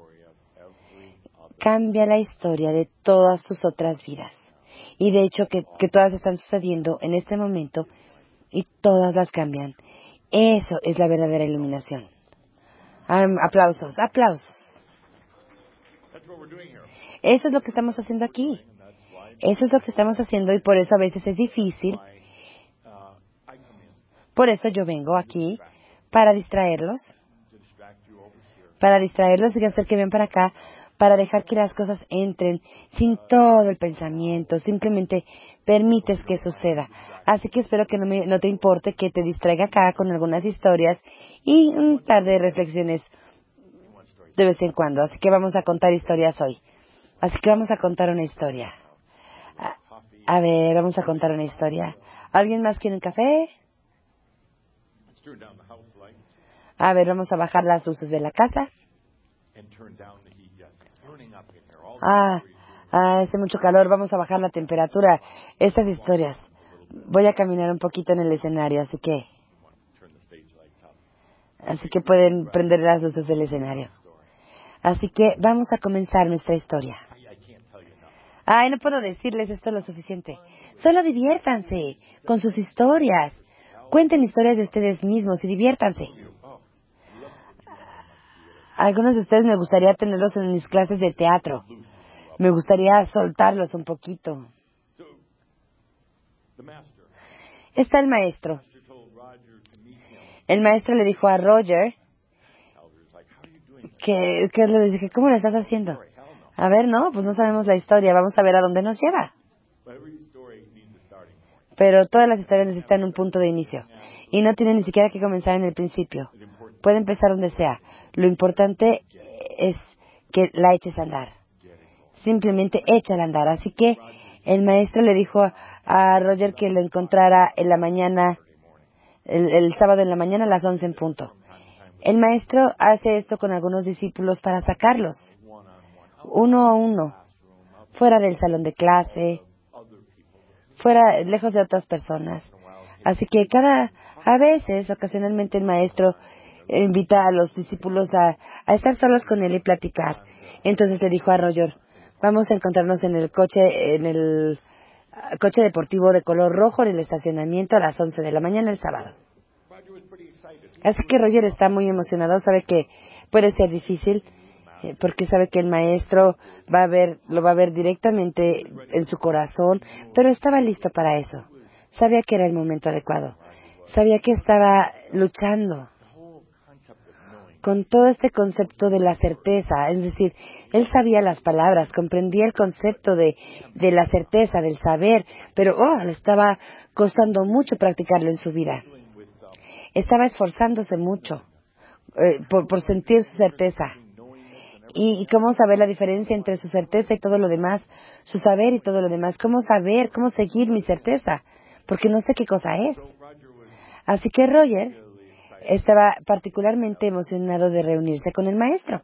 cambia la historia de todas sus otras vidas. Y de hecho que todas están sucediendo en este momento y todas las cambian. Eso es la verdadera iluminación. Aplausos. Eso es lo que estamos haciendo aquí. Eso es lo que estamos haciendo y por eso a veces es difícil. Por eso yo vengo aquí para distraerlos y hacer que vengan para acá, para dejar que las cosas entren sin todo el pensamiento, simplemente permites que suceda. Así que espero que no te importe que te distraiga acá con algunas historias y un par de reflexiones de vez en cuando. Así que vamos a contar historias hoy. Así que vamos a contar una historia. A ver, vamos a contar una historia. ¿Alguien más quiere un café? A ver, vamos a bajar las luces de la casa. Hace mucho calor, vamos a bajar la temperatura. Estas historias. Voy a caminar un poquito en el escenario, así que pueden prender las luces del escenario. Así que vamos a comenzar nuestra historia. No puedo decirles esto lo suficiente. Solo diviértanse con sus historias. Cuenten historias de ustedes mismos y diviértanse. Algunos de ustedes me gustaría tenerlos en mis clases de teatro. Me gustaría soltarlos un poquito. Está el maestro. El maestro le dijo a Roger que le dije, ¿cómo lo estás haciendo? A ver, no, pues no sabemos la historia, vamos a ver a dónde nos lleva. Pero todas las historias necesitan un punto de inicio. Y no tienen ni siquiera que comenzar en el principio. Puede empezar donde sea. Lo importante es que la eches a andar. Simplemente échala a andar. Así que el maestro le dijo a Roger que lo encontrara en la mañana, el sábado en la mañana a las 11 en punto. El maestro hace esto con algunos discípulos para sacarlos, uno a uno, fuera del salón de clase, fuera, lejos de otras personas. Así que a veces, ocasionalmente el maestro invita a los discípulos a estar solos con él y platicar. Entonces le dijo a Roger, vamos a encontrarnos en el coche deportivo de color rojo en el estacionamiento a las 11 de la mañana el sábado. Así que Roger está muy emocionado, sabe que puede ser difícil, porque sabe que el maestro lo va a ver directamente en su corazón, pero estaba listo para eso. Sabía que era el momento adecuado. Sabía que estaba luchando con todo este concepto de la certeza, es decir, él sabía las palabras, comprendía el concepto de la certeza, del saber, pero le estaba costando mucho practicarlo en su vida. Estaba esforzándose mucho por sentir su certeza. Y cómo saber la diferencia entre su certeza y todo lo demás, su saber y todo lo demás, cómo saber, cómo seguir mi certeza, porque no sé qué cosa es. Así que Roger estaba particularmente emocionado de reunirse con el maestro.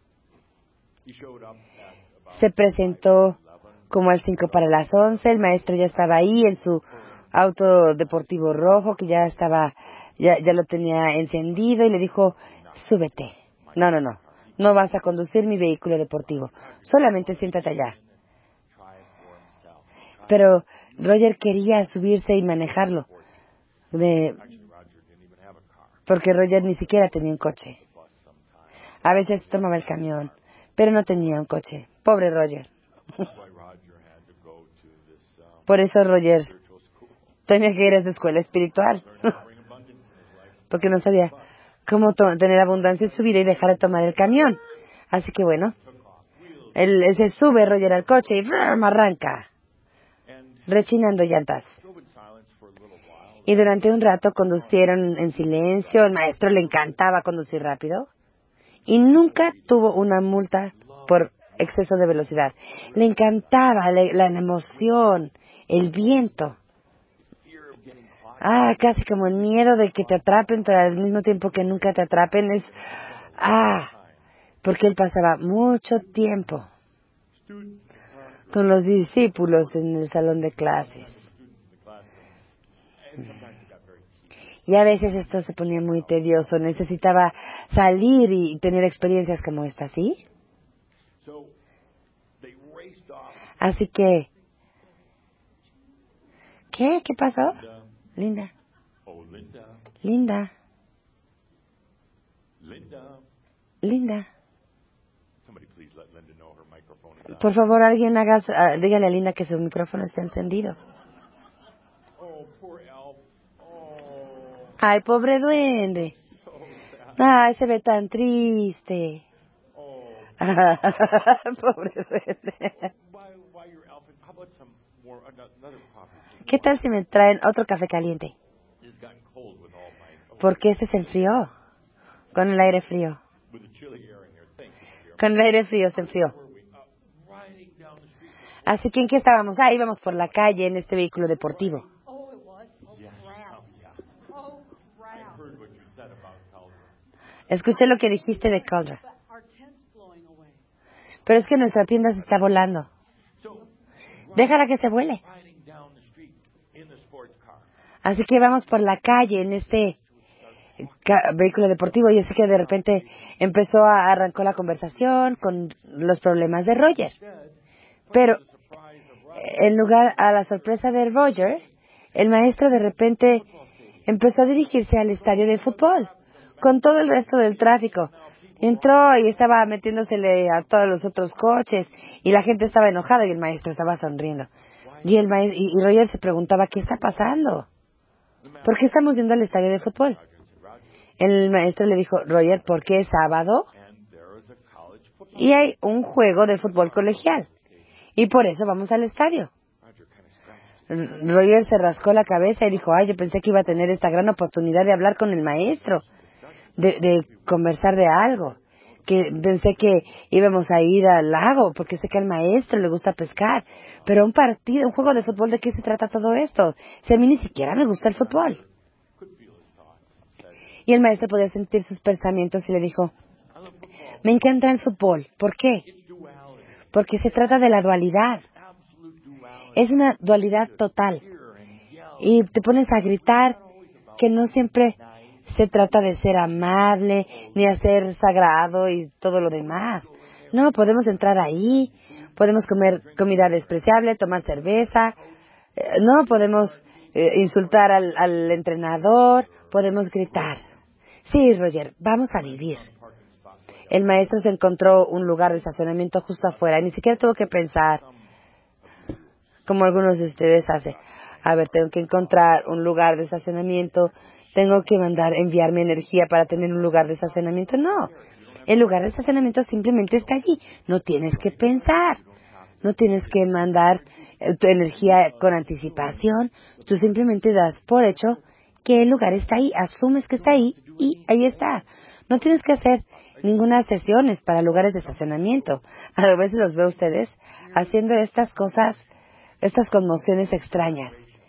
Se presentó como al 5 para las 11, el maestro ya estaba ahí en su auto deportivo rojo, que ya lo tenía encendido, y le dijo, súbete. No vas a conducir mi vehículo deportivo, solamente siéntate allá. Pero Roger quería subirse y manejarlo, porque Roger ni siquiera tenía un coche. A veces tomaba el camión, pero no tenía un coche. Pobre Roger. Por eso Roger tenía que ir a esa escuela espiritual, porque no sabía cómo tener abundancia en su vida y dejar de tomar el camión. Así que bueno, él se sube Roger al coche y ¡brum! Arranca, rechinando llantas. Y durante un rato conducieron en silencio. El maestro le encantaba conducir rápido y nunca tuvo una multa por exceso de velocidad. Le encantaba la emoción, el viento. Casi como el miedo de que te atrapen, pero al mismo tiempo que nunca te atrapen. Porque él pasaba mucho tiempo con los discípulos en el salón de clases. Y a veces esto se ponía muy tedioso, necesitaba salir y tener experiencias como esta, ¿sí? Así que, ¿qué pasó? Linda. Por favor, alguien dígale a Linda que su micrófono está encendido. Ay, pobre duende. Ay, se ve tan triste. Pobre duende. ¿Qué tal si me traen otro café caliente? Porque este se enfrió. Con el aire frío. Con el aire frío se enfrió. Así que ¿en qué estábamos? Íbamos por la calle en este vehículo deportivo. Escuché lo que dijiste de Caldra. Pero es que nuestra tienda se está volando. Déjala que se vuele. Así que vamos por la calle en este vehículo deportivo y así que de repente arrancó la conversación con los problemas de Roger. Pero en lugar a la sorpresa de Roger, el maestro de repente empezó a dirigirse al estadio de fútbol con todo el resto del tráfico. Entró y estaba metiéndosele a todos los otros coches y la gente estaba enojada y el maestro estaba sonriendo. Y Roger se preguntaba, ¿qué está pasando? ¿Por qué estamos yendo al estadio de fútbol? El maestro le dijo, Roger, porque es sábado y hay un juego de fútbol colegial. Y por eso vamos al estadio. Roger se rascó la cabeza y dijo, yo pensé que iba a tener esta gran oportunidad de hablar con el maestro, de conversar de algo. Que pensé que íbamos a ir al lago, porque sé que al maestro le gusta pescar. Pero un juego de fútbol, ¿de qué se trata todo esto? Si a mí ni siquiera me gusta el fútbol. Y el maestro podía sentir sus pensamientos y le dijo, me encanta el fútbol. ¿Por qué? Porque se trata de la dualidad. Es una dualidad total. Y te pones a gritar que no siempre se trata de ser amable, ni hacer sagrado y todo lo demás. No, podemos entrar ahí, podemos comer comida despreciable, tomar cerveza, no podemos insultar al entrenador, podemos gritar. Sí, Roger, vamos a vivir. El maestro se encontró un lugar de estacionamiento justo afuera, y ni siquiera tuvo que pensar, como algunos de ustedes hacen. A ver, tengo que encontrar un lugar de estacionamiento, tengo que enviar mi energía para tener un lugar de estacionamiento. No, el lugar de estacionamiento simplemente está allí. No tienes que pensar, no tienes que mandar tu energía con anticipación. Tú simplemente das por hecho que el lugar está ahí, asumes que está ahí y ahí está. No tienes que hacer ninguna sesiones para lugares de estacionamiento. A veces los veo a ustedes haciendo estas cosas, estas conmociones extrañas.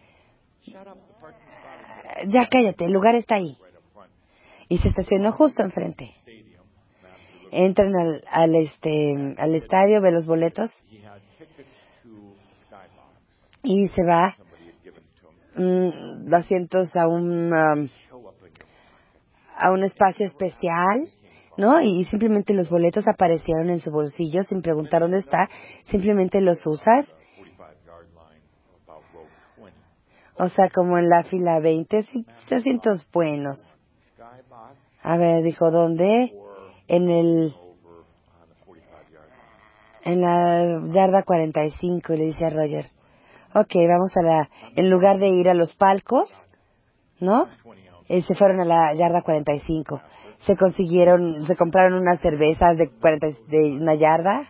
Ya cállate, el lugar está ahí. Y se estacionó justo enfrente. Entran al estadio, ve los boletos y se va asientos a un espacio especial, ¿no? Y simplemente los boletos aparecieron en su bolsillo sin preguntar dónde está, simplemente los usas. O sea, como en la fila 20, sí, asientos buenos. A ver, dijo, ¿dónde? En la yarda 45, le dice a Roger. Ok, vamos en lugar de ir a los palcos, ¿no? Se fueron a la yarda 45. Se compraron unas cervezas de una yarda.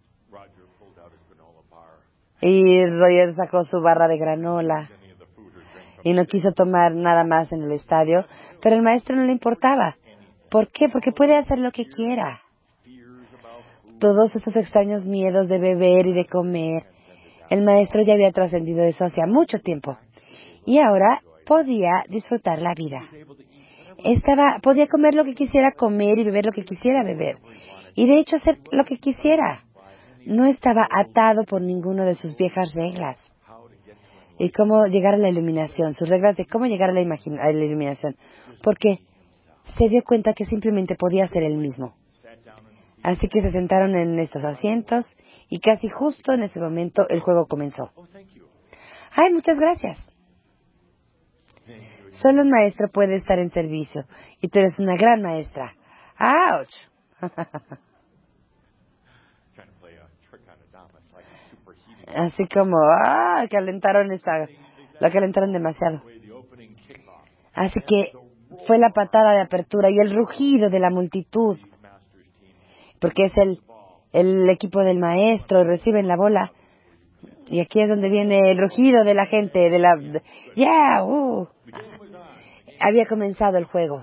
Y Roger sacó su barra de granola. Y no quiso tomar nada más en el estadio. Pero al maestro no le importaba. ¿Por qué? Porque puede hacer lo que quiera. Todos esos extraños miedos de beber y de comer. El maestro ya había trascendido eso hacía mucho tiempo. Y ahora podía disfrutar la vida. Podía comer lo que quisiera comer y beber lo que quisiera beber. Y de hecho hacer lo que quisiera. No estaba atado por ninguno de sus viejas reglas. Y cómo llegar a la iluminación, sus reglas de cómo llegar a la iluminación. Porque se dio cuenta que simplemente podía ser él mismo. Así que se sentaron en estos asientos y casi justo en ese momento el juego comenzó. ¡Ay, muchas gracias! Solo un maestro puede estar en servicio y tú eres una gran maestra. ¡Auch! Así como, la calentaron demasiado. Así que fue la patada de apertura y el rugido de la multitud, porque es el equipo del maestro, reciben la bola. Y aquí es donde viene el rugido de la gente, ¡yeah! Había comenzado el juego.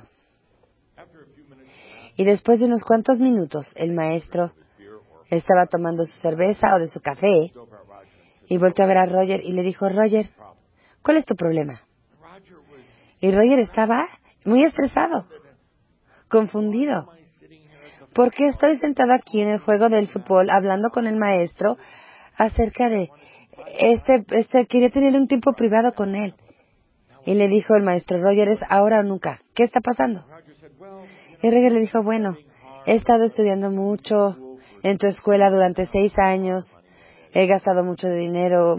Y después de unos cuantos minutos, el maestro estaba tomando su cerveza o de su café y volvió a ver a Roger y le dijo, Roger, ¿cuál es tu problema? Y Roger estaba muy estresado, confundido. ¿Por qué estoy sentado aquí en el juego del fútbol hablando con el maestro acerca de quería tener un tiempo privado con él? Y le dijo el maestro, Roger, es ahora o nunca. ¿Qué está pasando? Y Roger le dijo, bueno, he estado estudiando mucho en tu escuela durante 6 años. He gastado mucho dinero.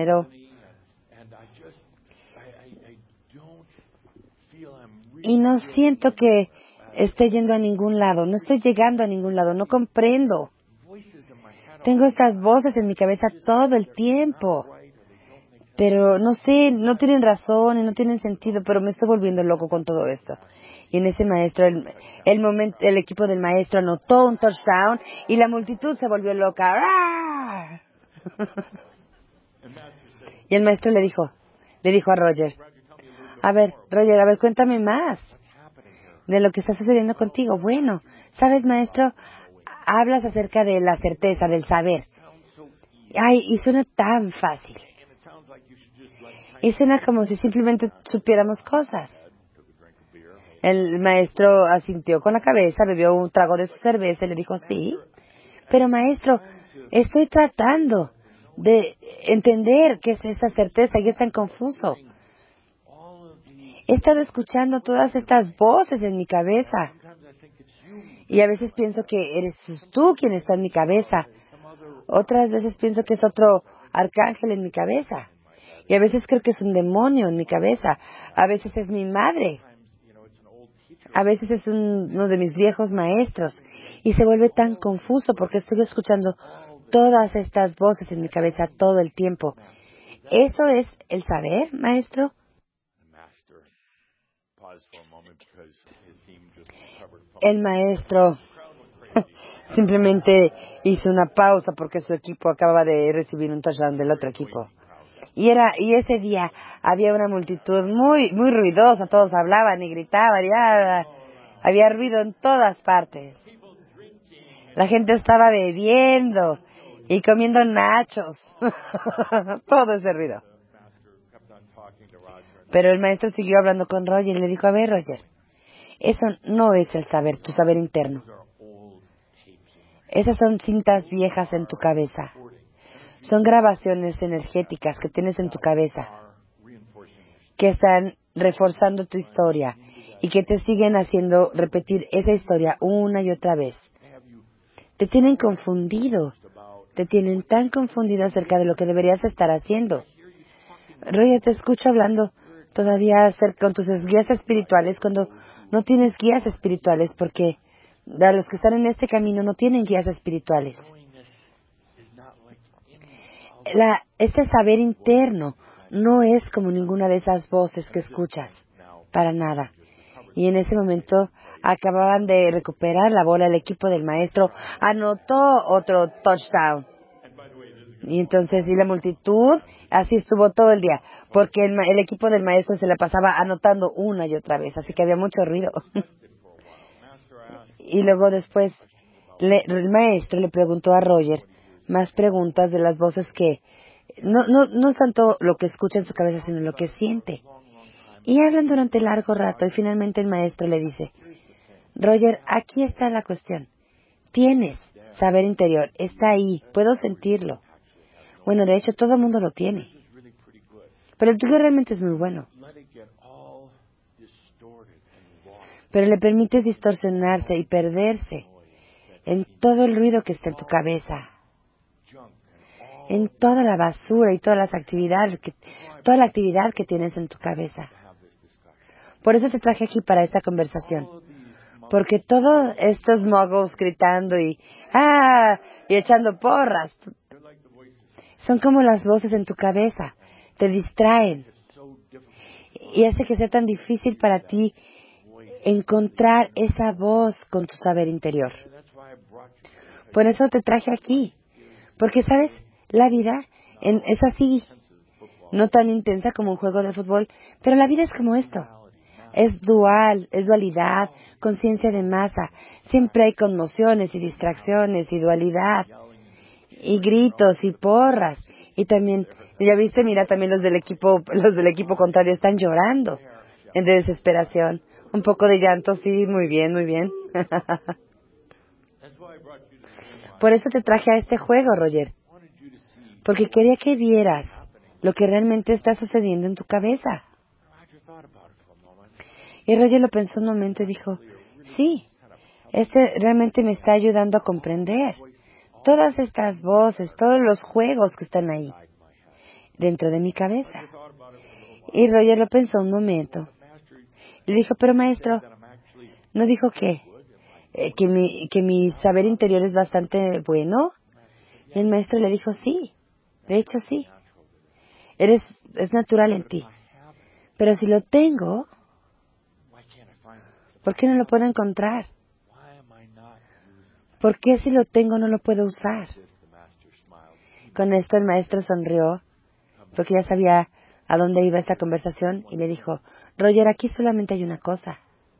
Y no siento que esté yendo a ningún lado. No estoy llegando a ningún lado. No comprendo. Tengo estas voces en mi cabeza todo el tiempo. Pero no sé, no tienen razón y no tienen sentido, pero me estoy volviendo loco con todo esto. Y en ese maestro, el equipo del maestro anotó un touchdown y la multitud se volvió loca. ¡Ah! Y el maestro le dijo a Roger, Roger, cuéntame más de lo que está sucediendo contigo. Bueno, ¿sabes, maestro? Hablas acerca de la certeza, del saber. Ay, y suena tan fácil. Y suena como si simplemente supiéramos cosas. El maestro asintió con la cabeza, bebió un trago de su cerveza y le dijo, sí. Pero maestro, estoy tratando. de entender qué es esa certeza y es tan confuso. He estado escuchando todas estas voces en mi cabeza y a veces pienso que eres tú quien está en mi cabeza. Otras veces pienso que es otro arcángel en mi cabeza. Y a veces creo que es un demonio en mi cabeza. A veces es mi madre. A veces es uno de mis viejos maestros. Y se vuelve tan confuso porque estoy escuchando todas estas voces en mi cabeza todo el tiempo. ¿Eso es el saber, maestro? El maestro simplemente hizo una pausa porque su equipo acababa de recibir un touchdown del otro equipo. Y ese día había una multitud muy ruidosa, todos hablaban y gritaban, había ruido en todas partes. La gente estaba bebiendo y comiendo nachos, todo ese ruido. Pero el maestro siguió hablando con Roger y le dijo, a ver, Roger, eso no es el saber, tu saber interno. Esas son cintas viejas en tu cabeza. Son grabaciones energéticas que tienes en tu cabeza, que están reforzando tu historia y que te siguen haciendo repetir esa historia una y otra vez. Te tienen confundido, te tienen tan confundido acerca de lo que deberías estar haciendo. Roger, te escucho hablando todavía con tus guías espirituales cuando no tienes guías espirituales, porque a los que están en este camino no tienen guías espirituales. Este saber interno no es como ninguna de esas voces que escuchas, para nada. Y en ese momento acababan de recuperar la bola, el equipo del maestro anotó otro touchdown. Y entonces, y la multitud, así estuvo todo el día, porque el equipo del maestro se la pasaba anotando una y otra vez, así que había mucho ruido. Y luego después, el maestro le preguntó a Roger más preguntas de las voces que no es tanto lo que escucha en su cabeza, sino lo que siente. Y hablan durante largo rato y finalmente el maestro le dice, Roger, aquí está la cuestión. Tienes saber interior, está ahí, puedo sentirlo. Bueno, de hecho todo el mundo lo tiene. Pero el tuyo realmente es muy bueno. Pero le permites distorsionarse y perderse en todo el ruido que está en tu cabeza, en toda la basura y todas las actividades, toda la actividad que tienes en tu cabeza. Por eso te traje aquí para esta conversación. Porque todos estos muggles gritando y echando porras son como las voces en tu cabeza. Te distraen. Y hace que sea tan difícil para ti encontrar esa voz con tu saber interior. Por eso te traje aquí. Porque, ¿sabes? La vida es así. No tan intensa como un juego de fútbol, pero la vida es como esto. Es dual, es dualidad, conciencia de masa. Siempre hay conmociones y distracciones y dualidad. Y gritos y porras. Y también, ya viste, mira, también los del equipo contrario están llorando de desesperación. Un poco de llanto, sí, muy bien, muy bien. Por eso te traje a este juego, Roger. Porque quería que vieras lo que realmente está sucediendo en tu cabeza. Y Roger lo pensó un momento y dijo, sí, realmente me está ayudando a comprender todas estas voces, todos los juegos que están ahí, dentro de mi cabeza. Y Roger lo pensó un momento. Y le dijo, pero maestro, ¿no dijo que mi saber interior es bastante bueno? Y el maestro le dijo, sí, de hecho sí. Es natural en ti. Pero si lo tengo, ¿por qué no lo puedo encontrar? ¿Por qué si lo tengo no lo puedo usar? Con esto el maestro sonrió, porque ya sabía a dónde iba esta conversación, y le dijo, Roger, aquí solamente hay una cosa.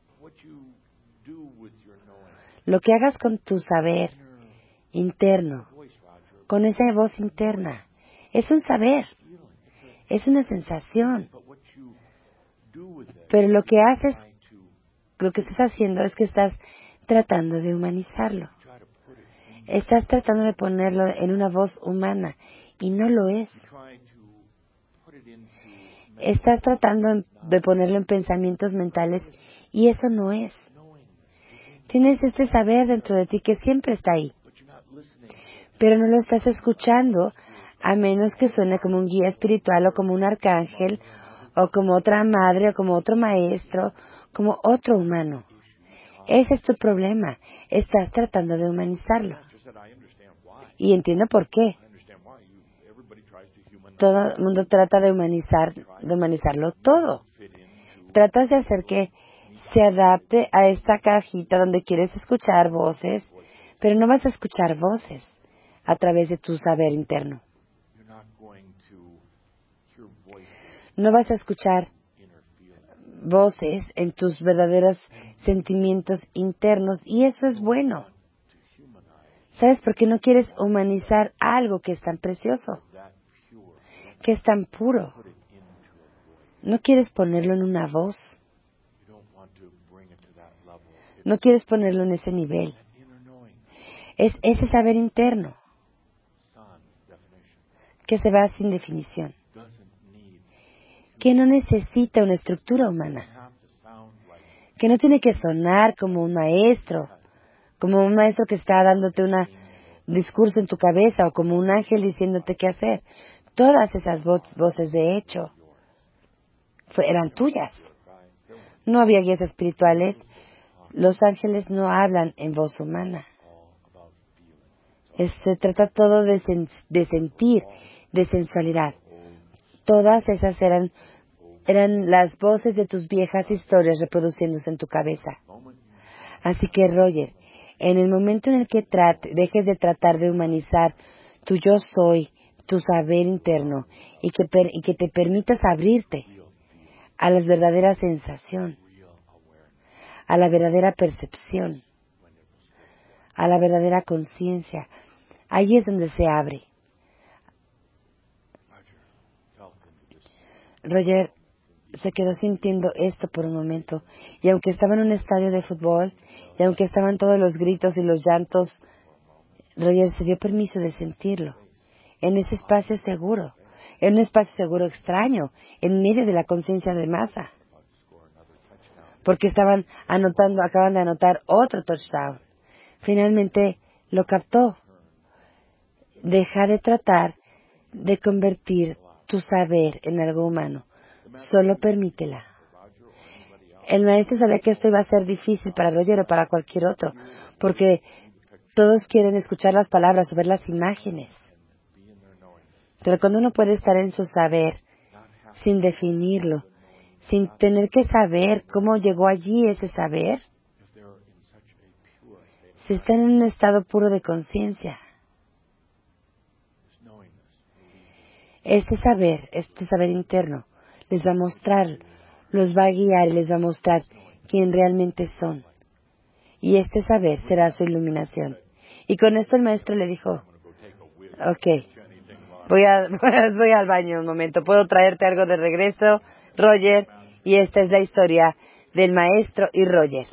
Lo que hagas con tu saber interno, con esa voz interna, es un saber, es una sensación. Pero lo que estás haciendo es que estás tratando de humanizarlo. Estás tratando de ponerlo en una voz humana y no lo es. Estás tratando de ponerlo en pensamientos mentales y eso no es. Tienes este saber dentro de ti que siempre está ahí, pero no lo estás escuchando a menos que suene como un guía espiritual o como un arcángel o como otra madre o como otro maestro, como otro humano. Ese es tu problema. Estás tratando de humanizarlo. Y entiendo por qué. Todo el mundo trata de humanizarlo todo. Tratas de hacer que se adapte a esta cajita donde quieres escuchar voces, pero no vas a escuchar voces a través de tu saber interno. No vas a escuchar voces en tus verdaderos sentimientos internos y eso es bueno. ¿Sabes por qué no quieres humanizar algo que es tan precioso? Que es tan puro. No quieres ponerlo en una voz. No quieres ponerlo en ese nivel. Es ese saber interno que se va sin definición. Que no necesita una estructura humana. Que no tiene que sonar como un maestro que está dándote un discurso en tu cabeza o como un ángel diciéndote qué hacer. Todas esas voces, de hecho, eran tuyas. No había guías espirituales. Los ángeles no hablan en voz humana. Se trata todo de sentir, de sensualidad. Todas esas eran las voces de tus viejas historias reproduciéndose en tu cabeza. Así que, Roger, en el momento en el que dejes de tratar de humanizar tu yo soy, tu saber interno, y que te permitas abrirte a la verdadera sensación, a la verdadera percepción, a la verdadera conciencia, ahí es donde se abre. Roger se quedó sintiendo esto por un momento, y aunque estaba en un estadio de fútbol, y aunque estaban todos los gritos y los llantos, Roger se dio permiso de sentirlo, en ese espacio seguro, en un espacio seguro extraño, en medio de la conciencia de masa, porque acaban de anotar otro touchdown. Finalmente lo captó. Deja de tratar de convertir tu saber en algo humano. Solo permítela. El maestro sabía que esto iba a ser difícil para Roger o para cualquier otro, porque todos quieren escuchar las palabras o ver las imágenes. Pero cuando uno puede estar en su saber, sin definirlo, sin tener que saber cómo llegó allí ese saber, se está en un estado puro de conciencia. Este saber interno, les va a mostrar, los va a guiar y les va a mostrar quién realmente son. Y este saber será su iluminación. Y con esto el maestro le dijo, ok, voy al baño un momento, ¿puedo traerte algo de regreso, Roger? Y esta es la historia del maestro y Roger.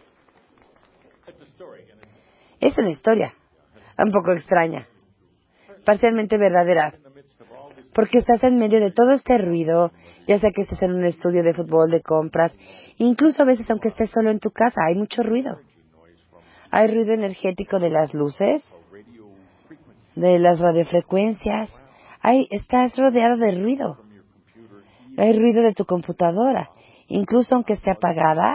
Es una historia, un poco extraña, parcialmente verdadera, porque estás en medio de todo este ruido, ya sea que estés en un estudio de fútbol, de compras, incluso a veces aunque estés solo en tu casa, hay mucho ruido. Hay ruido energético de las luces, de las radiofrecuencias, estás rodeado de ruido. Hay ruido de tu computadora, incluso aunque esté apagada,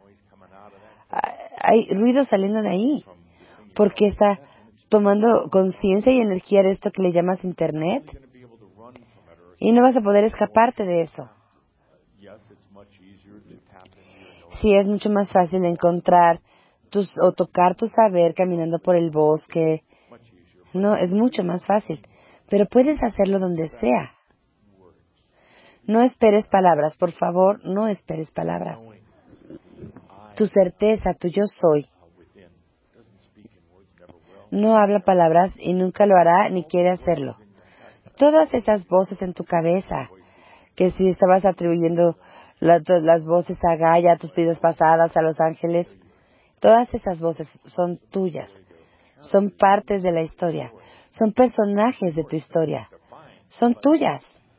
hay ruido saliendo de ahí, porque está tomando conciencia y energía de esto que le llamas Internet, y no vas a poder escaparte de eso. Sí, es mucho más fácil encontrar o tocar tu saber caminando por el bosque. No, es mucho más fácil, pero puedes hacerlo donde sea. No esperes palabras, por favor, no esperes palabras. Tu certeza, tu yo soy, no habla palabras y nunca lo hará ni quiere hacerlo. Todas esas voces en tu cabeza, que si estabas atribuyendo las voces a Gaia, a tus vidas pasadas, a los ángeles, todas esas voces son tuyas, son partes de la historia, son personajes de tu historia, son tuyas.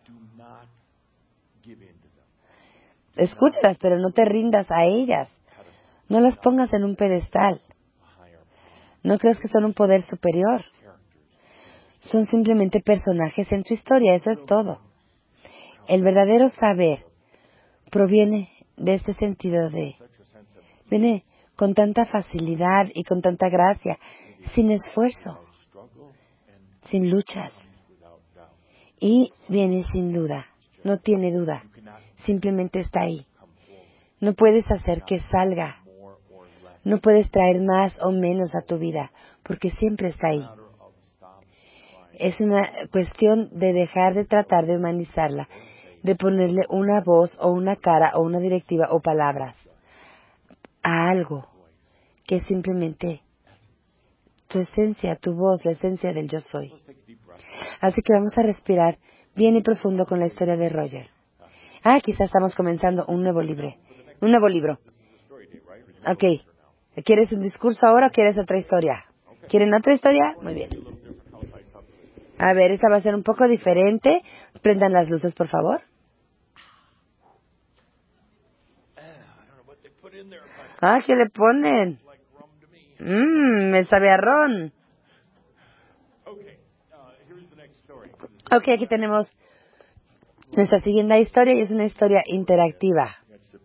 Escúchalas, pero no te rindas a ellas. No las pongas en un pedestal. No creas que son un poder superior. Son simplemente personajes en tu historia, eso es todo. El verdadero saber proviene de este sentido viene con tanta facilidad y con tanta gracia, sin esfuerzo, sin luchas. Y viene sin duda, no tiene duda, simplemente está ahí. No puedes hacer que salga, no puedes traer más o menos a tu vida, porque siempre está ahí. Es una cuestión de dejar de tratar de humanizarla, de ponerle una voz o una cara o una directiva o palabras a algo que es simplemente tu esencia, tu voz, la esencia del yo soy. Así que vamos a respirar bien y profundo con la historia de Roger. Quizás estamos comenzando un nuevo libro. Ok. ¿Quieres un discurso ahora o quieres otra historia? ¿Quieren otra historia? Muy bien. A ver, esta va a ser un poco diferente. Prendan las luces, por favor. ¿Qué le ponen? Me sabe a ron. Ok, aquí tenemos nuestra siguiente historia y es una historia interactiva.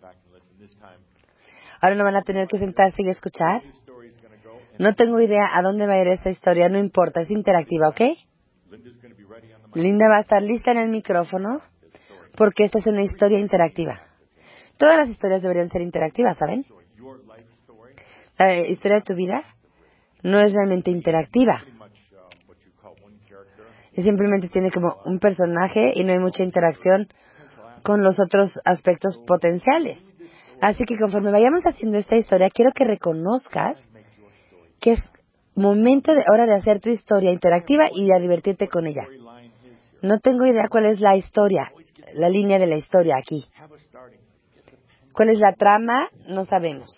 Ahora no van a tener que sentarse y escuchar. No tengo idea a dónde va a ir esta historia, no importa, es interactiva, ¿ok? Linda va a estar lista en el micrófono porque esta es una historia interactiva. Todas las historias deberían ser interactivas, ¿saben? La historia de tu vida no es realmente interactiva. Y simplemente tiene como un personaje y no hay mucha interacción con los otros aspectos potenciales. Así que conforme vayamos haciendo esta historia, quiero que reconozcas que es hora de hacer tu historia interactiva y de divertirte con ella. No tengo idea cuál es la historia, la línea de la historia aquí. ¿Cuál es la trama? No sabemos.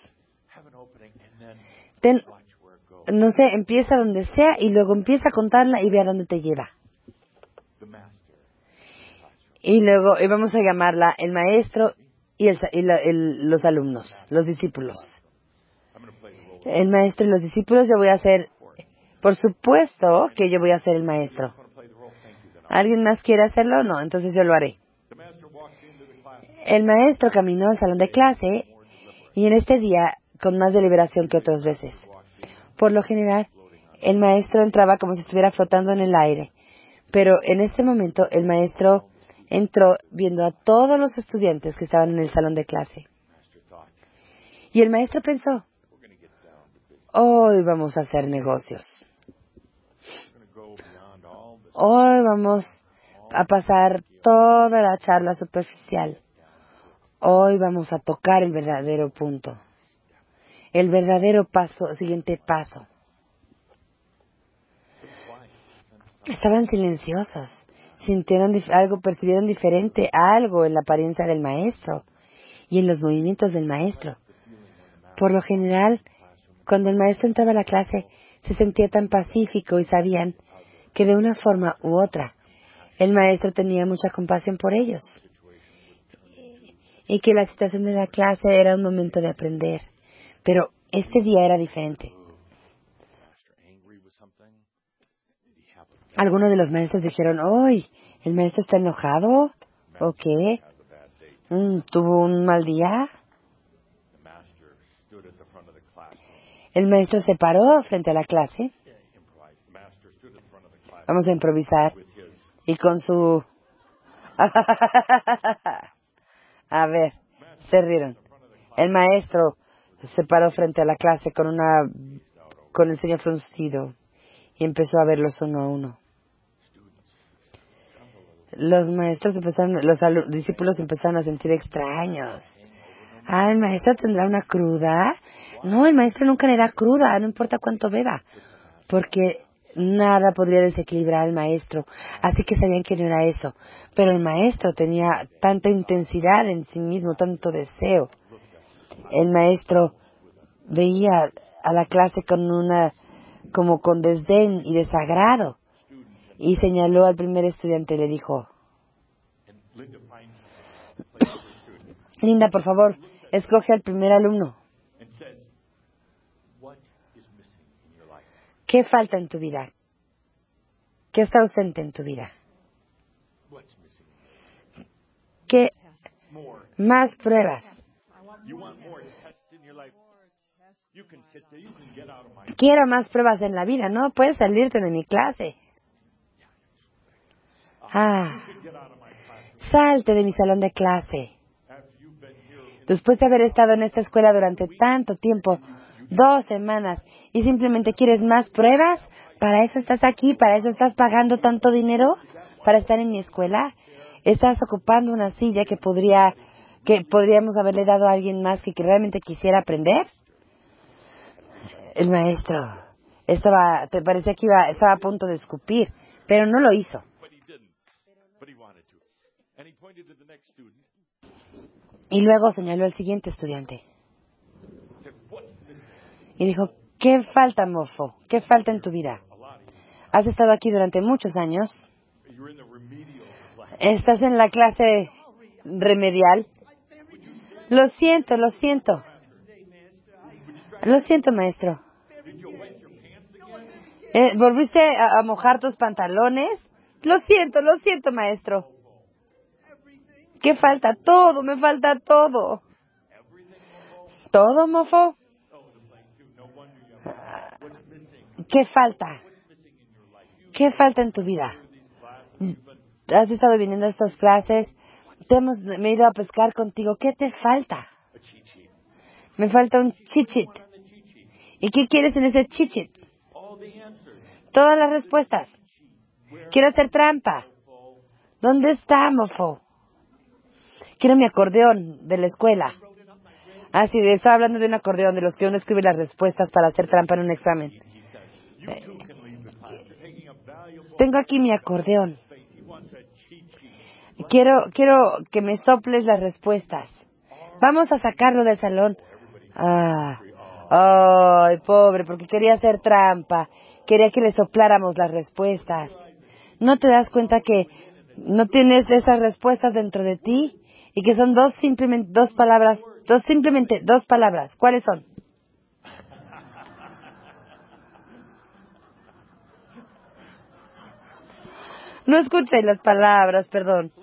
No sé, empieza donde sea y luego empieza a contarla y ve a dónde te lleva. Y luego vamos a llamarla el maestro y los alumnos, los discípulos. El maestro y los discípulos, yo voy a ser, por supuesto que yo voy a ser el maestro. ¿Alguien más quiere hacerlo? No, entonces yo lo haré. El maestro caminó al salón de clase y en este día con más deliberación que otras veces. Por lo general, el maestro entraba como si estuviera flotando en el aire, pero en este momento el maestro entró viendo a todos los estudiantes que estaban en el salón de clase. Y el maestro pensó, hoy vamos a hacer negocios. Hoy vamos a pasar toda la charla superficial. Hoy vamos a tocar el verdadero punto. El verdadero siguiente paso. Estaban silenciosos. Sintieron percibieron diferente algo en la apariencia del maestro y en los movimientos del maestro. Por lo general, cuando el maestro entraba a la clase, se sentía tan pacífico y sabían que de una forma u otra, el maestro tenía mucha compasión por ellos. Y que la situación de la clase era un momento de aprender. Pero este día era diferente. Algunos de los maestros dijeron, ¡ay! ¿El maestro está enojado? ¿O qué? ¿Tuvo un mal día? El maestro se paró frente a la clase. Vamos a improvisar. Y con su... A ver, se rieron. El maestro se paró frente a la clase con el ceño fruncido y empezó a verlos uno a uno. Los discípulos empezaron a sentir extraños. ¿El maestro tendrá una cruda? No, el maestro nunca le da cruda, no importa cuánto beba, porque nada podría desequilibrar al maestro, así que sabían que no era eso. Pero el maestro tenía tanta intensidad en sí mismo, tanto deseo. El maestro veía a la clase como con desdén y desagrado. Y señaló al primer estudiante y le dijo, Linda, por favor, escoge al primer alumno. ¿Qué falta en tu vida? ¿Qué está ausente en tu vida? ¿Qué más pruebas? Quiero más pruebas en la vida, ¿no? Puedes salirte de mi clase. Salte de mi salón de clase. Después de haber estado en esta escuela durante tanto tiempo, 2 semanas, y simplemente quieres más pruebas, ¿para eso estás aquí? ¿Para eso estás pagando tanto dinero? ¿Para estar en mi escuela? ¿Estás ocupando una silla que podríamos haberle dado a alguien más que realmente quisiera aprender? El maestro te parecía que estaba a punto de escupir, pero no lo hizo. Y luego señaló al siguiente estudiante. Y dijo, ¿qué falta, mofo? ¿Qué falta en tu vida? Has estado aquí durante muchos años. Estás en la clase remedial. Lo siento, maestro. ¿Volviste a mojar tus pantalones? Lo siento, maestro. ¿Qué falta? Todo, me falta todo. ¿Todo, mofo? ¿Qué falta? ¿Qué falta en tu vida? Has estado viniendo a estas clases, me he ido a pescar contigo. ¿Qué te falta? Me falta un chichit. ¿Y qué quieres en ese chichit? Todas las respuestas. Quiero hacer trampa. ¿Dónde está, mofo? Quiero mi acordeón de la escuela. Sí, estaba hablando de un acordeón, de los que uno escribe las respuestas para hacer trampa en un examen. Tengo aquí mi acordeón. Quiero que me soples las respuestas. Vamos a sacarlo del salón. Ay, pobre, porque quería hacer trampa. Quería que le sopláramos las respuestas. ¿No te das cuenta que no tienes esas respuestas dentro de ti? Y que son simplemente dos palabras. ¿Cuáles son? No escuché las palabras, perdón.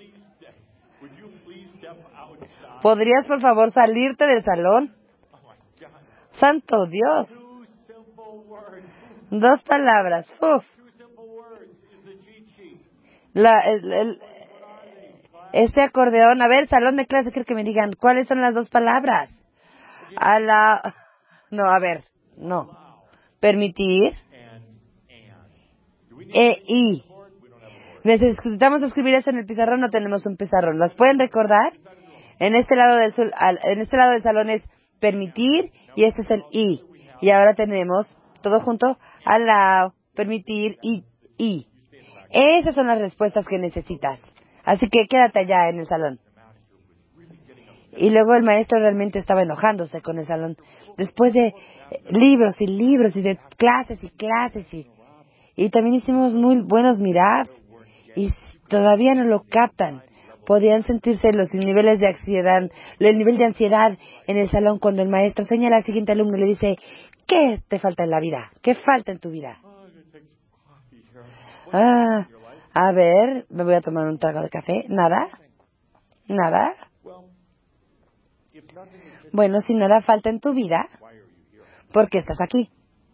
¿Podrías, por favor, salirte del salón? ¡Santo Dios! 2 palabras. ¡Uf! Este acordeón, a ver, salón de clase, quiero que me digan, ¿cuáles son las 2 palabras? No. Permitir. Y. Necesitamos escribir eso en el pizarrón, no tenemos un pizarrón. ¿Las pueden recordar? En este lado del salón es permitir y este es el y. Y ahora tenemos, todo junto, allow, permitir y. Esas son las respuestas que necesitas. Así que quédate allá en el salón. Y luego el maestro realmente estaba enojándose con el salón. Después de libros y libros y de clases y clases y también hicimos muy buenos miradas y todavía no lo captan. Podían sentirse los niveles de ansiedad, el nivel de ansiedad en el salón cuando el maestro señala al siguiente alumno y le dice, ¿qué te falta en la vida? ¿Qué falta en tu vida? A ver, me voy a tomar un trago de café. ¿Nada? Bueno, si nada falta en tu vida, ¿por qué estás aquí?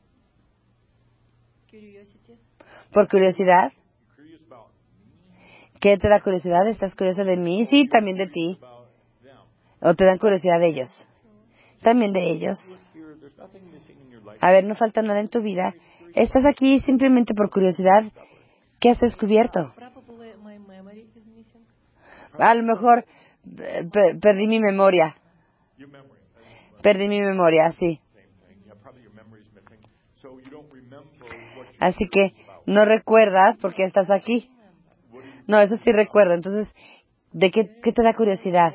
¿Por curiosidad? ¿Qué te da curiosidad? ¿Estás curioso de mí? Sí, también de ti. ¿O te dan curiosidad de ellos? También de ellos. A ver, no falta nada en tu vida. ¿Estás aquí simplemente por curiosidad? ¿Qué has descubierto? A lo mejor perdí mi memoria. Sí. Así que no recuerdas por qué estás aquí. No, eso sí recuerdo. Entonces, ¿de qué te da curiosidad?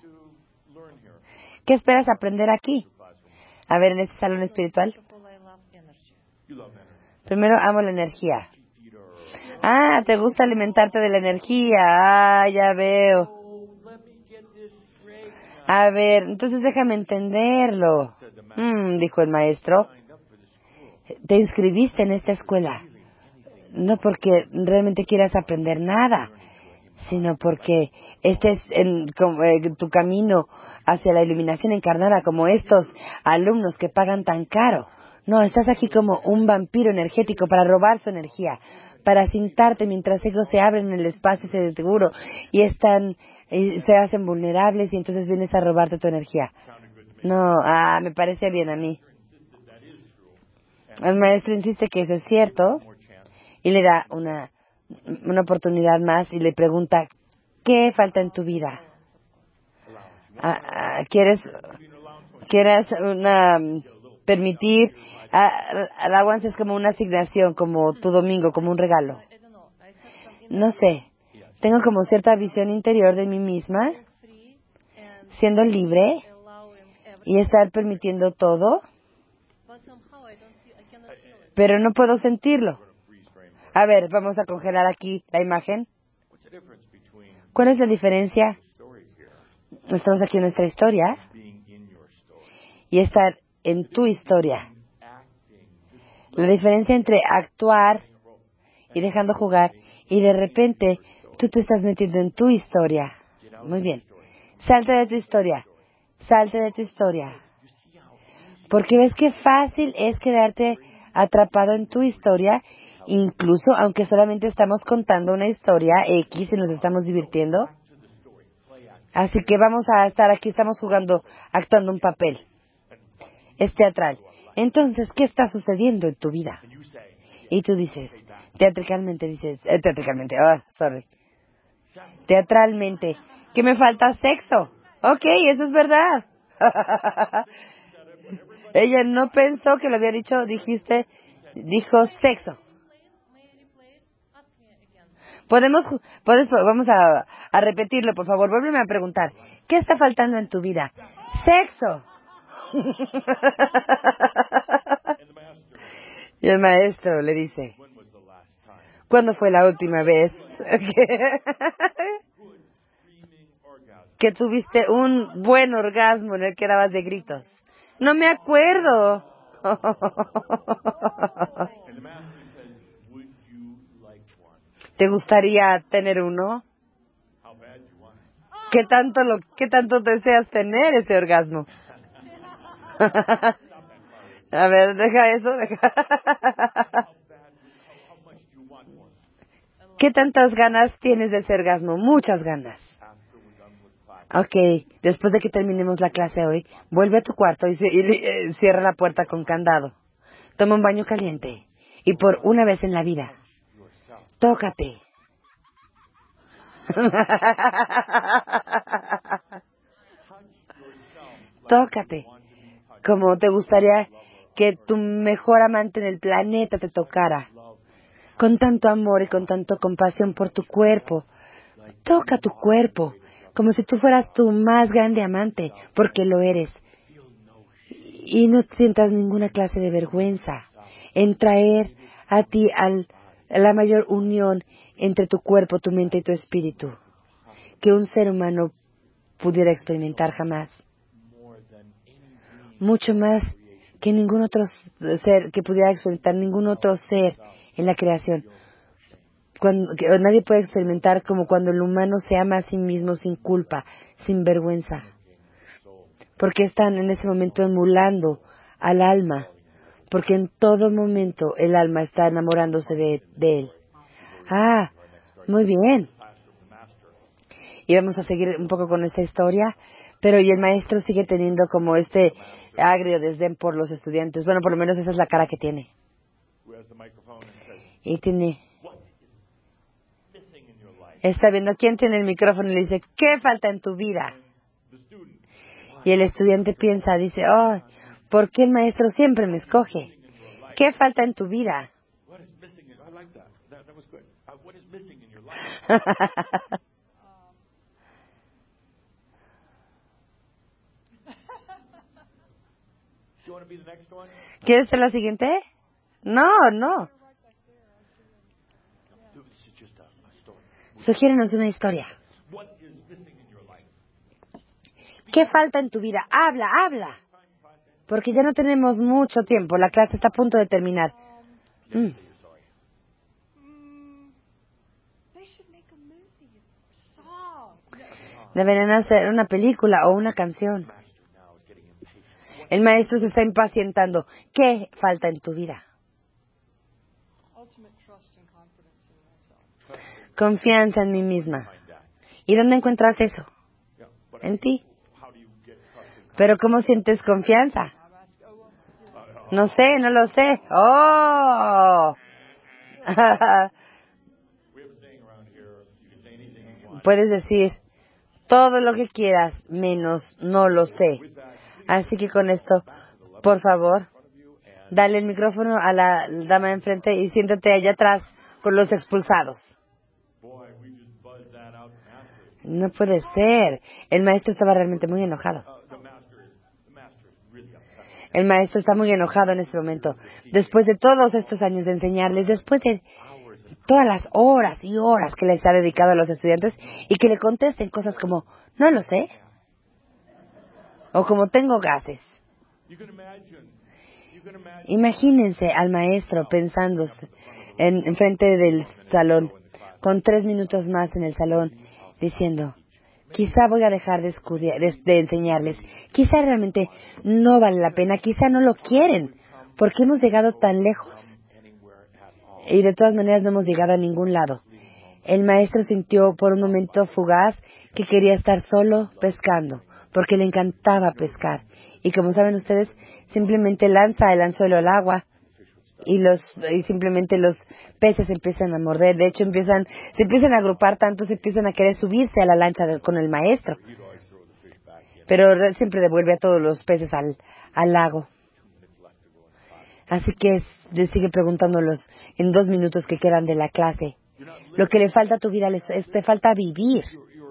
¿Qué esperas aprender aquí? A ver, en este salón espiritual. Primero, amo la energía. Ah, te gusta alimentarte de la energía. Ah, ya veo. A ver, entonces déjame entenderlo. Dijo el maestro. Te inscribiste en esta escuela. No porque realmente quieras aprender nada, sino porque este es tu camino hacia la iluminación encarnada, como estos alumnos que pagan tan caro. No, estás aquí como un vampiro energético para robar su energía, para cintarte mientras ellos se abren en el espacio ese seguro y se hacen vulnerables y entonces vienes a robarte tu energía. No, me parece bien a mí. El maestro insiste que eso es cierto y le da una oportunidad más y le pregunta, ¿qué falta en tu vida? ¿Quieres permitir? Allowance es como una asignación, como tu domingo, como un regalo. No sé, tengo como cierta visión interior de mí misma, siendo libre y estar permitiendo todo, pero no puedo sentirlo. A ver, vamos a congelar aquí la imagen. ¿Cuál es la diferencia? Estamos aquí en nuestra historia y estar en tu historia. La diferencia entre actuar y dejando jugar y de repente tú te estás metiendo en tu historia. Muy bien. Salte de tu historia. Salte de tu historia. Porque ves qué fácil es quedarte atrapado en tu historia, incluso aunque solamente estamos contando una historia X y nos estamos divirtiendo. Así que vamos a estar aquí, estamos jugando, actuando un papel. Es teatral. Entonces, ¿qué está sucediendo en tu vida? Y tú dices, teatralmente, que me falta sexo. Ok, eso es verdad. Ella no pensó que lo había dicho, dijo sexo. Vamos a repetirlo, por favor. Vuélveme a preguntar. ¿Qué está faltando en tu vida? Sexo. Y el maestro le dice, ¿cuándo fue la última vez que tuviste un buen orgasmo en el que dabas de gritos? No me acuerdo. ¿Te gustaría tener uno? ¿Qué tanto deseas tener ese orgasmo? A ver, deja eso. ¿Qué tantas ganas tienes de ese orgasmo? Muchas ganas. Ok, después de que terminemos la clase hoy, vuelve a tu cuarto y cierra la puerta con candado. Toma un baño caliente y por una vez en la vida, tócate. Tócate. Como te gustaría que tu mejor amante en el planeta te tocara. Con tanto amor y con tanto compasión por tu cuerpo. Toca tu cuerpo. Como si tú fueras tu más grande amante. Porque lo eres. Y no sientas ninguna clase de vergüenza en traer a ti la mayor unión entre tu cuerpo, tu mente y tu espíritu que un ser humano pudiera experimentar jamás. Mucho más que ningún otro ser, que pudiera experimentar ningún otro ser en la creación. Nadie puede experimentar como cuando el humano se ama a sí mismo sin culpa, sin vergüenza. Porque están en ese momento emulando al alma. Porque en todo momento el alma está enamorándose de él. Muy bien. Y vamos a seguir un poco con esta historia, pero y el maestro sigue teniendo como este agrio desdén por los estudiantes. Bueno, por lo menos esa es la cara que tiene. Y está viendo quién tiene el micrófono y le dice, ¿qué falta en tu vida? Y el estudiante piensa, dice, ¿por qué el maestro siempre me escoge? ¿Qué falta en tu vida? ¿Quieres ser la siguiente? No. Sugiérenos una historia. ¿Qué falta en tu vida? Habla, habla. Porque ya no tenemos mucho tiempo. La clase está a punto de terminar. Deberían hacer una película o una canción. El maestro se está impacientando. ¿Qué falta en tu vida? Confianza en mí misma. ¿Y dónde encuentras eso? En ti. ¿Pero cómo sientes confianza? No sé, no lo sé. ¡Oh! Puedes decir todo lo que quieras, menos no lo sé. Así que con esto, por favor, dale el micrófono a la dama de enfrente y siéntate allá atrás con los expulsados. No puede ser. El maestro estaba realmente muy enojado. El maestro está muy enojado en este momento. Después de todos estos años de enseñarles, después de todas las horas y horas que les ha dedicado a los estudiantes y que le contesten cosas como, no lo sé, o como tengo gases. Imagínense al maestro pensando en frente del salón, con 3 minutos más en el salón, diciendo, quizá voy a dejar de enseñarles, quizá realmente no vale la pena, quizá no lo quieren, porque hemos llegado tan lejos. Y de todas maneras no hemos llegado a ningún lado. El maestro sintió por un momento fugaz que quería estar solo pescando, porque le encantaba pescar. Y como saben ustedes, simplemente lanza el anzuelo al agua y simplemente los peces empiezan a morder. De hecho, se empiezan a agrupar tanto, se empiezan a querer subirse a la lancha con el maestro. Pero siempre devuelve a todos los peces al lago. Así que le sigue preguntándolos en 2 minutos que quedan de la clase. Lo que le falta a tu vida te falta vivir.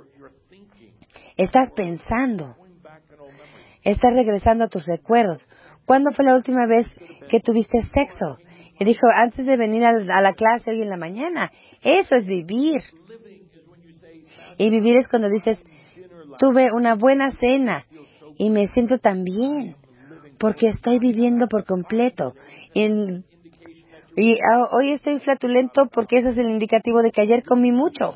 Estás pensando. Estás regresando a tus recuerdos. ¿Cuándo fue la última vez que tuviste sexo? Y dijo, antes de venir a la clase hoy en la mañana. Eso es vivir. Y vivir es cuando dices, tuve una buena cena y me siento tan bien. Porque estoy viviendo por completo. Y hoy estoy flatulento porque ese es el indicativo de que ayer comí mucho.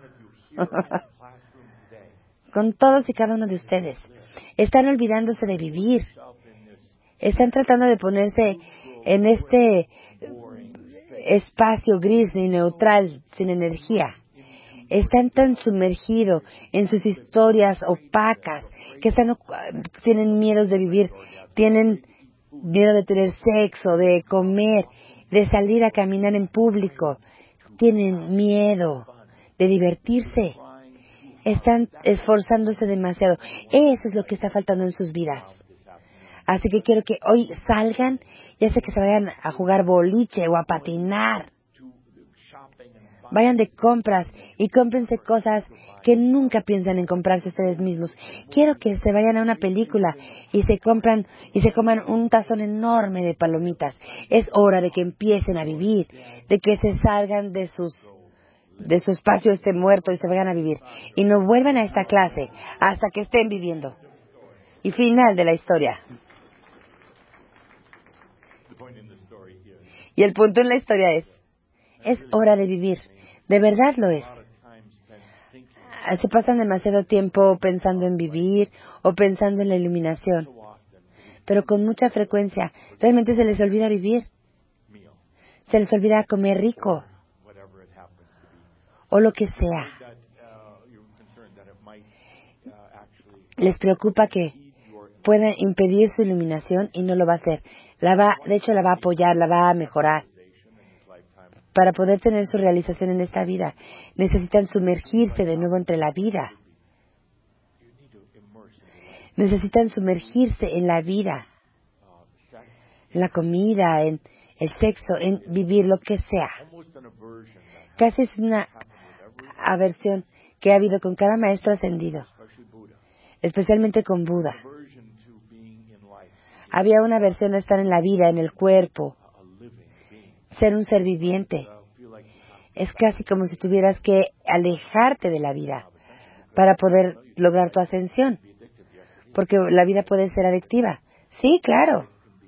Con todos y cada uno de ustedes. Están olvidándose de vivir. Están tratando de ponerse en este espacio gris y neutral, sin energía. Están tan sumergidos en sus historias opacas que tienen miedos de vivir, tienen miedo de tener sexo, de comer, de salir a caminar en público. Tienen miedo de divertirse. Están esforzándose demasiado. Eso es lo que está faltando en sus vidas. Así que quiero que hoy salgan, ya sea que se vayan a jugar boliche o a patinar. Vayan de compras y cómprense cosas que nunca piensan en comprarse ustedes mismos. Quiero que se vayan a una película y se coman un tazón enorme de palomitas. Es hora de que empiecen a vivir, de que se salgan de su espacio muerto y se vayan a vivir. Y no vuelvan a esta clase hasta que estén viviendo. Y final de la historia. Y el punto en la historia es hora de vivir. De verdad lo es. Se pasan demasiado tiempo pensando en vivir o pensando en la iluminación. Pero con mucha frecuencia realmente se les olvida vivir. Se les olvida comer rico. O lo que sea. Les preocupa que pueda impedir su iluminación y no lo va a hacer. De hecho, la va a apoyar, la va a mejorar. Para poder tener su realización en esta vida, necesitan sumergirse de nuevo entre la vida. Necesitan sumergirse en la vida, en la comida, en el sexo, en vivir lo que sea. Casi es una aversión que ha habido con cada maestro ascendido, especialmente con Buda. Había una aversión a estar en la vida, en el cuerpo, ser un ser viviente. Es casi como si tuvieras que alejarte de la vida para poder lograr tu ascensión. Porque la vida puede ser adictiva. Sí, claro.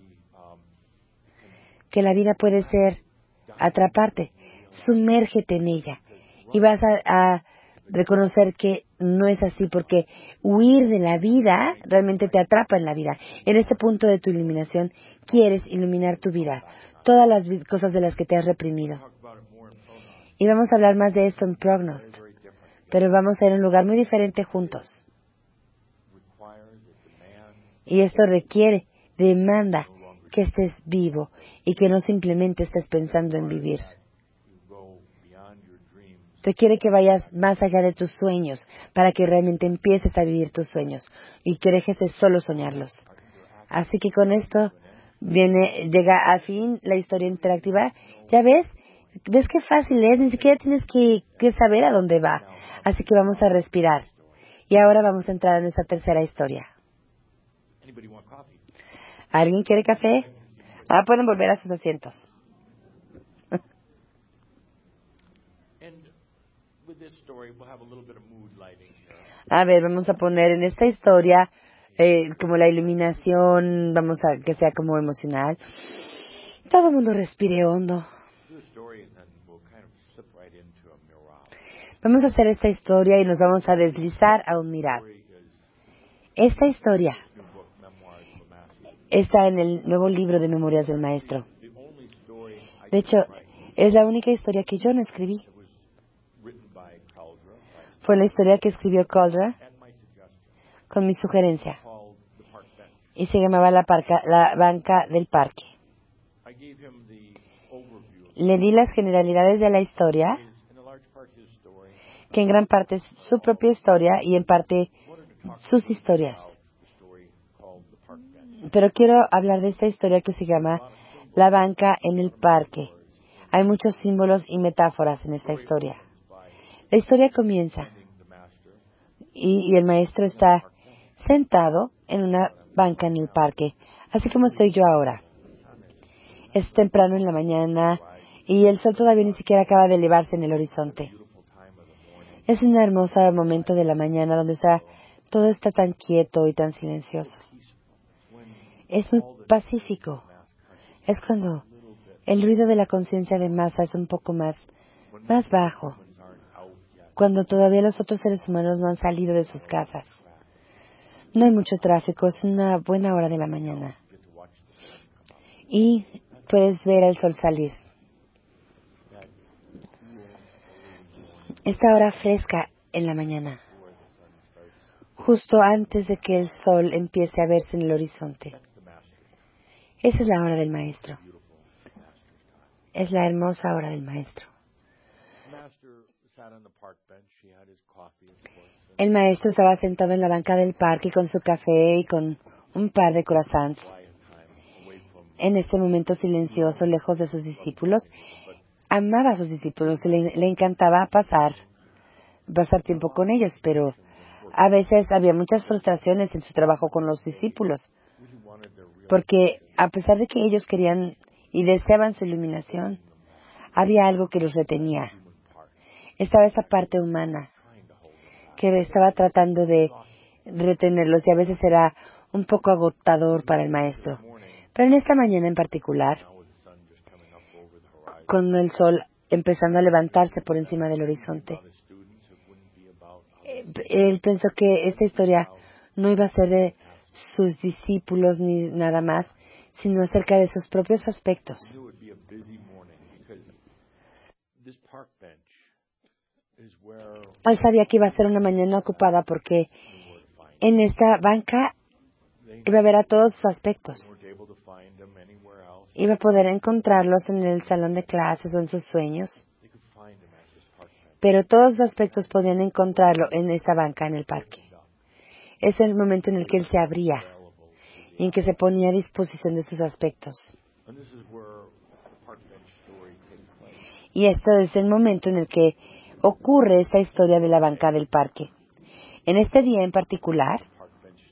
Que la vida puede ser atraparte. Sumérgete en ella. Y vas a reconocer que no es así, porque huir de la vida realmente te atrapa en la vida. En este punto de tu iluminación, quieres iluminar tu vida. Todas las cosas de las que te has reprimido. Y vamos a hablar más de esto en Prognost. Pero vamos a ir a un lugar muy diferente juntos. Y esto requiere, demanda que estés vivo y que no simplemente estés pensando en vivir. Requiere que vayas más allá de tus sueños para que realmente empieces a vivir tus sueños y que dejes de solo soñarlos. Así que con esto llega a fin la historia interactiva. ¿Ya ves? ¿Ves qué fácil es? Ni siquiera tienes que saber a dónde va. Así que vamos a respirar. Y ahora vamos a entrar a nuestra tercera historia. ¿Alguien quiere café? Pueden volver a sus asientos. A ver, vamos a poner en esta historia como la iluminación, vamos a que sea como emocional. Todo el mundo respire hondo. Vamos a hacer esta historia y nos vamos a deslizar a un mirar. Esta historia está en el nuevo libro de Memorias del Maestro. De hecho, es la única historia que yo no escribí. Fue la historia que escribió Caldra con mi sugerencia. Y se llamaba la banca del parque. Le di las generalidades de la historia, que en gran parte es su propia historia y en parte sus historias. Pero quiero hablar de esta historia que se llama La banca en el parque. Hay muchos símbolos y metáforas en esta historia. La historia comienza y el maestro está sentado en una banca en el parque, así como estoy yo ahora. Es temprano en la mañana y el sol todavía ni siquiera acaba de elevarse en el horizonte. Es un hermoso momento de la mañana donde todo está tan quieto y tan silencioso. Es muy pacífico. Es cuando el ruido de la conciencia de masa es un poco más bajo. Cuando todavía los otros seres humanos no han salido de sus casas. No hay mucho tráfico, es una buena hora de la mañana. Y puedes ver el sol salir. Esta hora fresca en la mañana, justo antes de que el sol empiece a verse en el horizonte. Esa es la hora del maestro. Es la hermosa hora del maestro. El maestro estaba sentado en la banca del parque con su café y con un par de croissants. En este momento silencioso, lejos de sus discípulos, amaba a sus discípulos, le encantaba pasar tiempo con ellos, pero a veces había muchas frustraciones en su trabajo con los discípulos, porque a pesar de que ellos querían y deseaban su iluminación, había algo que los retenía. Estaba esa parte humana que estaba tratando de retenerlos y a veces era un poco agotador para el maestro. Pero en esta mañana en particular, con el sol empezando a levantarse por encima del horizonte, él pensó que esta historia no iba a ser de sus discípulos ni nada más, sino acerca de sus propios aspectos. Él sabía que iba a ser una mañana ocupada porque en esta banca iba a ver a todos sus aspectos. Iba a poder encontrarlos en el salón de clases o en sus sueños. Pero todos los aspectos podían encontrarlo en esta banca en el parque. Es el momento en el que él se abría y en que se ponía a disposición de sus aspectos. Y esto es el momento en el que ocurre esta historia de la banca del parque. En este día en particular,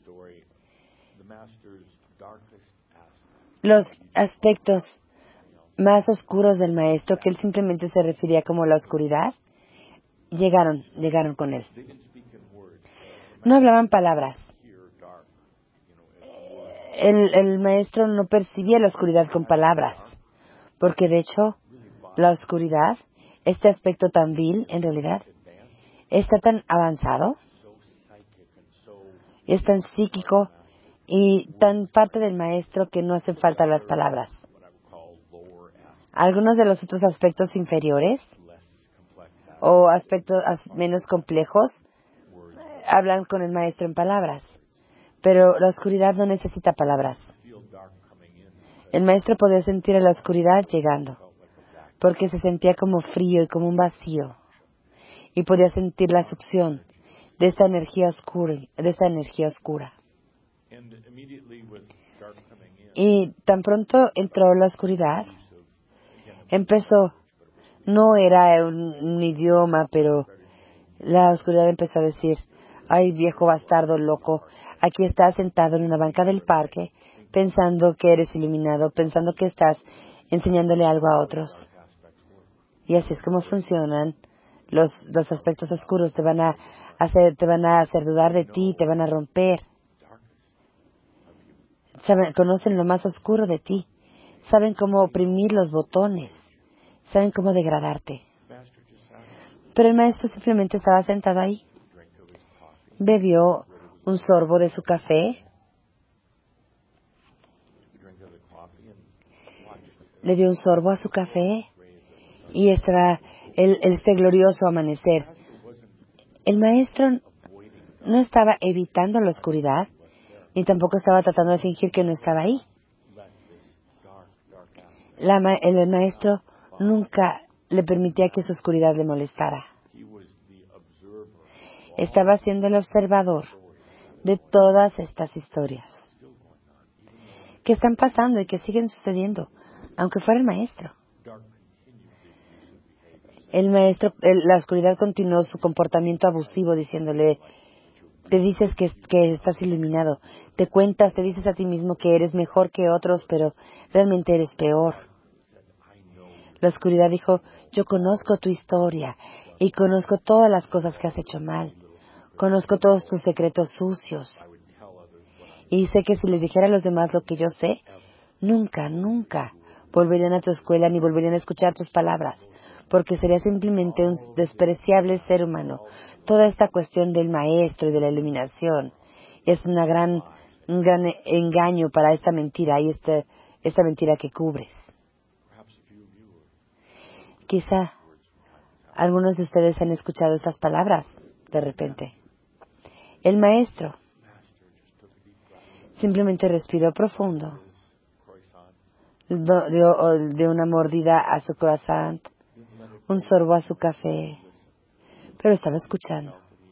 los aspectos más oscuros del maestro, que él simplemente se refería como la oscuridad, llegaron con él. No hablaban palabras. El maestro no percibía la oscuridad con palabras, porque de hecho la oscuridad, este aspecto tan vil en realidad, está tan avanzado, es tan psíquico y tan parte del maestro que no hacen falta las palabras. Algunos de los otros aspectos inferiores o aspectos menos complejos hablan con el maestro en palabras, pero la oscuridad no necesita palabras. El maestro podía sentir a la oscuridad llegando, porque se sentía como frío y como un vacío, y podía sentir la succión de esta energía oscura. Y tan pronto entró la oscuridad, empezó, no era un idioma, pero la oscuridad empezó a decir: ay, viejo bastardo loco, aquí estás sentado en una banca del parque, pensando que eres iluminado, pensando que estás enseñándole algo a otros. Y así es como funcionan los aspectos oscuros. Te van a hacer dudar de ti, te van a romper. Conocen lo más oscuro de ti. Saben cómo oprimir los botones. Saben cómo degradarte. Pero el maestro simplemente estaba sentado ahí. Bebió un sorbo de su café. Le dio un sorbo a su café. Y estaba este glorioso amanecer. El maestro no estaba evitando la oscuridad, ni tampoco estaba tratando de fingir que no estaba ahí. El maestro nunca le permitía que su oscuridad le molestara. Estaba siendo el observador de todas estas historias que están pasando y que siguen sucediendo, aunque fuera el maestro. La oscuridad continuó su comportamiento abusivo, diciéndole: te dices que estás iluminado, te dices a ti mismo que eres mejor que otros, pero realmente eres peor. La oscuridad dijo: yo conozco tu historia y conozco todas las cosas que has hecho mal. Conozco todos tus secretos sucios. Y sé que si les dijera a los demás lo que yo sé, nunca volverían a tu escuela ni volverían a escuchar tus palabras, porque sería simplemente un despreciable ser humano. Toda esta cuestión del maestro y de la iluminación es un gran engaño para esta mentira y esta mentira que cubres. Quizá algunos de ustedes han escuchado estas palabras de repente. El maestro simplemente respiró profundo, dio una mordida a su croissant, un sorbo a su café, pero estaba escuchando.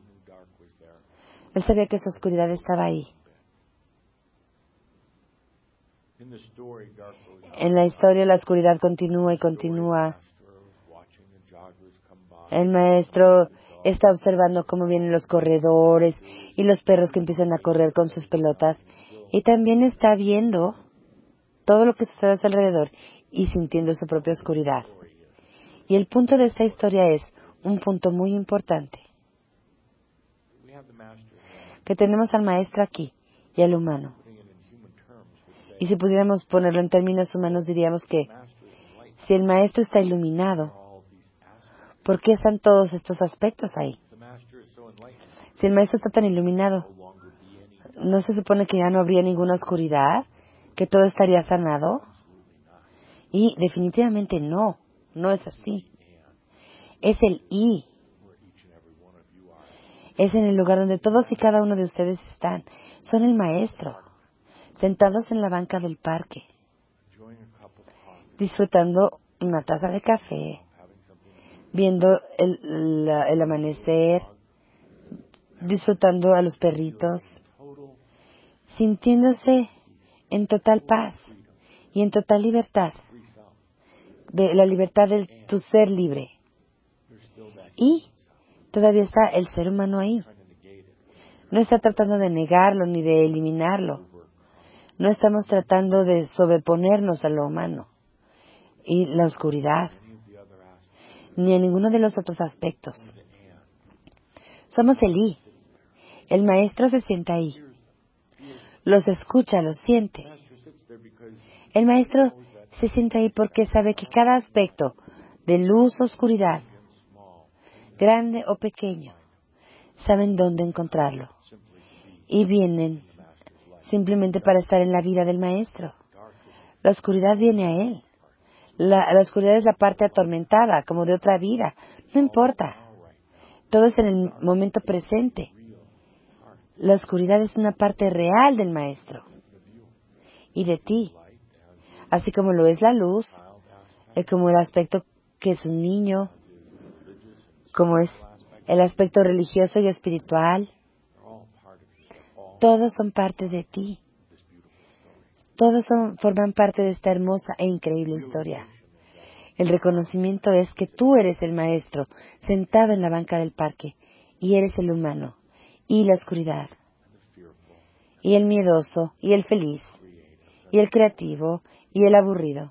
Él sabía que su oscuridad estaba ahí. En la historia la oscuridad continúa y continúa. El maestro está observando cómo vienen los corredores y los perros que empiezan a correr con sus pelotas. Y también está viendo todo lo que sucede a su alrededor y sintiendo su propia oscuridad. Y el punto de esta historia es un punto muy importante. Que tenemos al maestro aquí y al humano. Y si pudiéramos ponerlo en términos humanos, diríamos que si el maestro está iluminado, ¿por qué están todos estos aspectos ahí? Si el maestro está tan iluminado, ¿no se supone que ya no habría ninguna oscuridad? ¿Que todo estaría sanado? Y definitivamente no es así. Es el I. Es en el lugar donde todos y cada uno de ustedes están. Son el maestro, sentados en la banca del parque, disfrutando una taza de café, viendo el amanecer, disfrutando a los perritos, sintiéndose en total paz y en total libertad, de la libertad de tu ser libre. Y todavía está el ser humano ahí. No está tratando de negarlo ni de eliminarlo. No estamos tratando de sobreponernos a lo humano. y la oscuridad, ni a ninguno de los otros aspectos. Somos el I. El maestro se sienta ahí. Los escucha, los siente. El maestro se sienta ahí porque sabe que cada aspecto de luz o oscuridad, grande o pequeño, saben dónde encontrarlo. Y vienen simplemente para estar en la vida del maestro. La oscuridad viene a él. La oscuridad es la parte atormentada, como de otra vida. No importa. Todo es en el momento presente. La oscuridad es una parte real del maestro y de ti, así como lo es la luz, como el aspecto que es un niño, como es el aspecto religioso y espiritual. Todos son parte de ti. Todos forman parte de esta hermosa e increíble historia. El reconocimiento es que tú eres el maestro, sentado en la banca del parque, y eres el humano, y la oscuridad, y el miedoso, y el feliz, y el creativo, y el aburrido.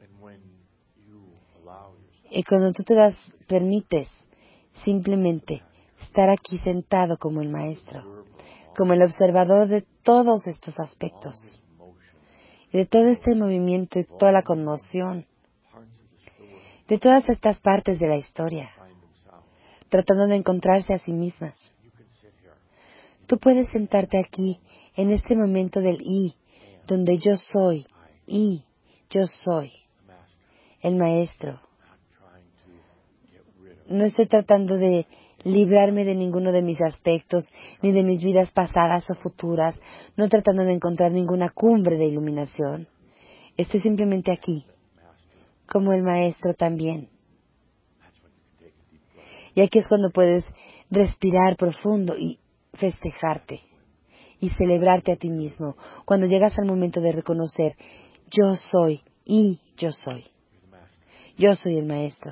Y cuando tú permites simplemente estar aquí sentado como el maestro, como el observador de todos estos aspectos, y de todo este movimiento y toda la conmoción, de todas estas partes de la historia, tratando de encontrarse a sí mismas. Tú puedes sentarte aquí, en este momento del I, donde yo soy, y yo soy, el maestro. No estoy tratando de librarme de ninguno de mis aspectos, ni de mis vidas pasadas o futuras, no tratando de encontrar ninguna cumbre de iluminación. Estoy simplemente aquí, como el maestro también. Y aquí es cuando puedes respirar profundo y festejarte y celebrarte a ti mismo. Cuando llegas al momento de reconocer, yo soy y yo soy. Yo soy el maestro.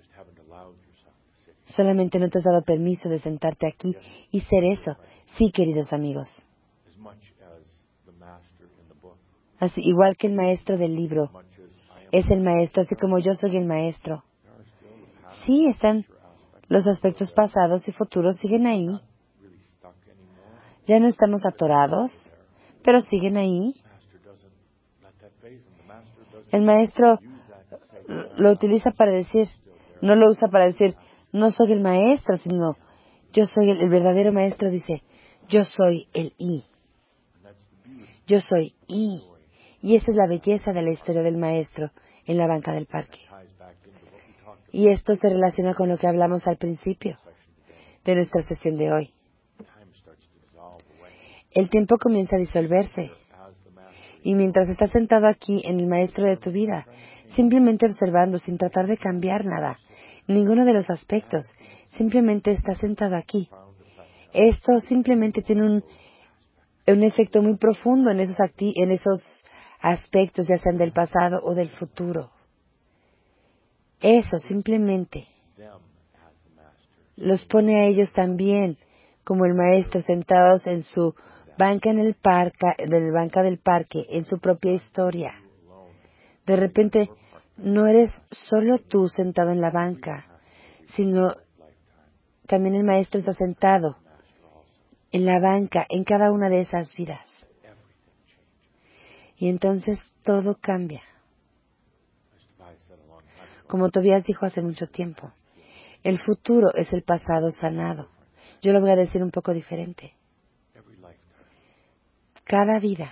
Solamente no te has dado permiso de sentarte aquí y ser eso. Sí, queridos amigos. Así, igual que el maestro del libro es el maestro, así como yo soy el maestro. Sí, están los aspectos pasados y futuros, siguen ahí. Ya no estamos atorados, pero siguen ahí. El maestro lo utiliza para decir, no lo usa para decir, no soy el maestro, sino yo soy el verdadero maestro dice, yo soy el I. Yo soy I. Y esa es la belleza de la historia del maestro en la banca del parque. Y esto se relaciona con lo que hablamos al principio de nuestra sesión de hoy. El tiempo comienza a disolverse. Y mientras estás sentado aquí en el maestro de tu vida, simplemente observando sin tratar de cambiar nada, ninguno de los aspectos, simplemente estás sentado aquí. Esto simplemente tiene un efecto muy profundo en esos aspectos, ya sean del pasado o del futuro. Eso simplemente los pone a ellos también como el maestro sentados en su banca banca del parque, en su propia historia. De repente no eres solo tú sentado en la banca, sino también el maestro está sentado en la banca en cada una de esas vidas. Y entonces todo cambia. Como Tobías dijo hace mucho tiempo, el futuro es el pasado sanado. Yo lo voy a decir un poco diferente. Cada vida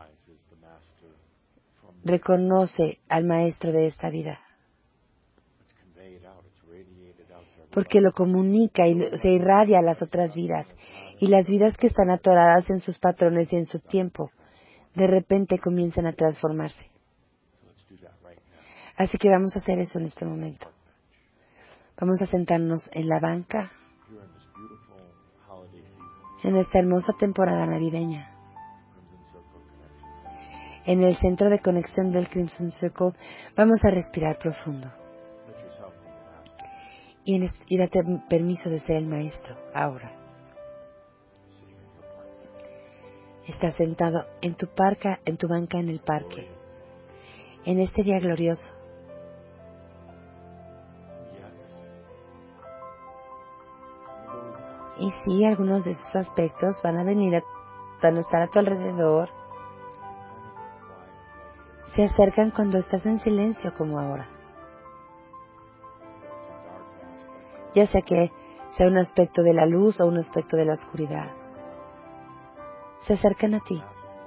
reconoce al maestro de esta vida, porque lo comunica y se irradia a las otras vidas, y las vidas que están atoradas en sus patrones y en su tiempo, de repente comienzan a transformarse. Así que vamos a hacer eso en este momento. Vamos a sentarnos en la banca en esta hermosa temporada navideña. En el centro de conexión del Crimson Circle vamos a respirar profundo. Y date permiso de ser el maestro ahora. Estás sentado en tu banca en el parque, en este día glorioso, Y sí, algunos de esos aspectos van a estar a tu alrededor. Se acercan cuando estás en silencio, como ahora. Ya sea que sea un aspecto de la luz o un aspecto de la oscuridad. Se acercan a ti.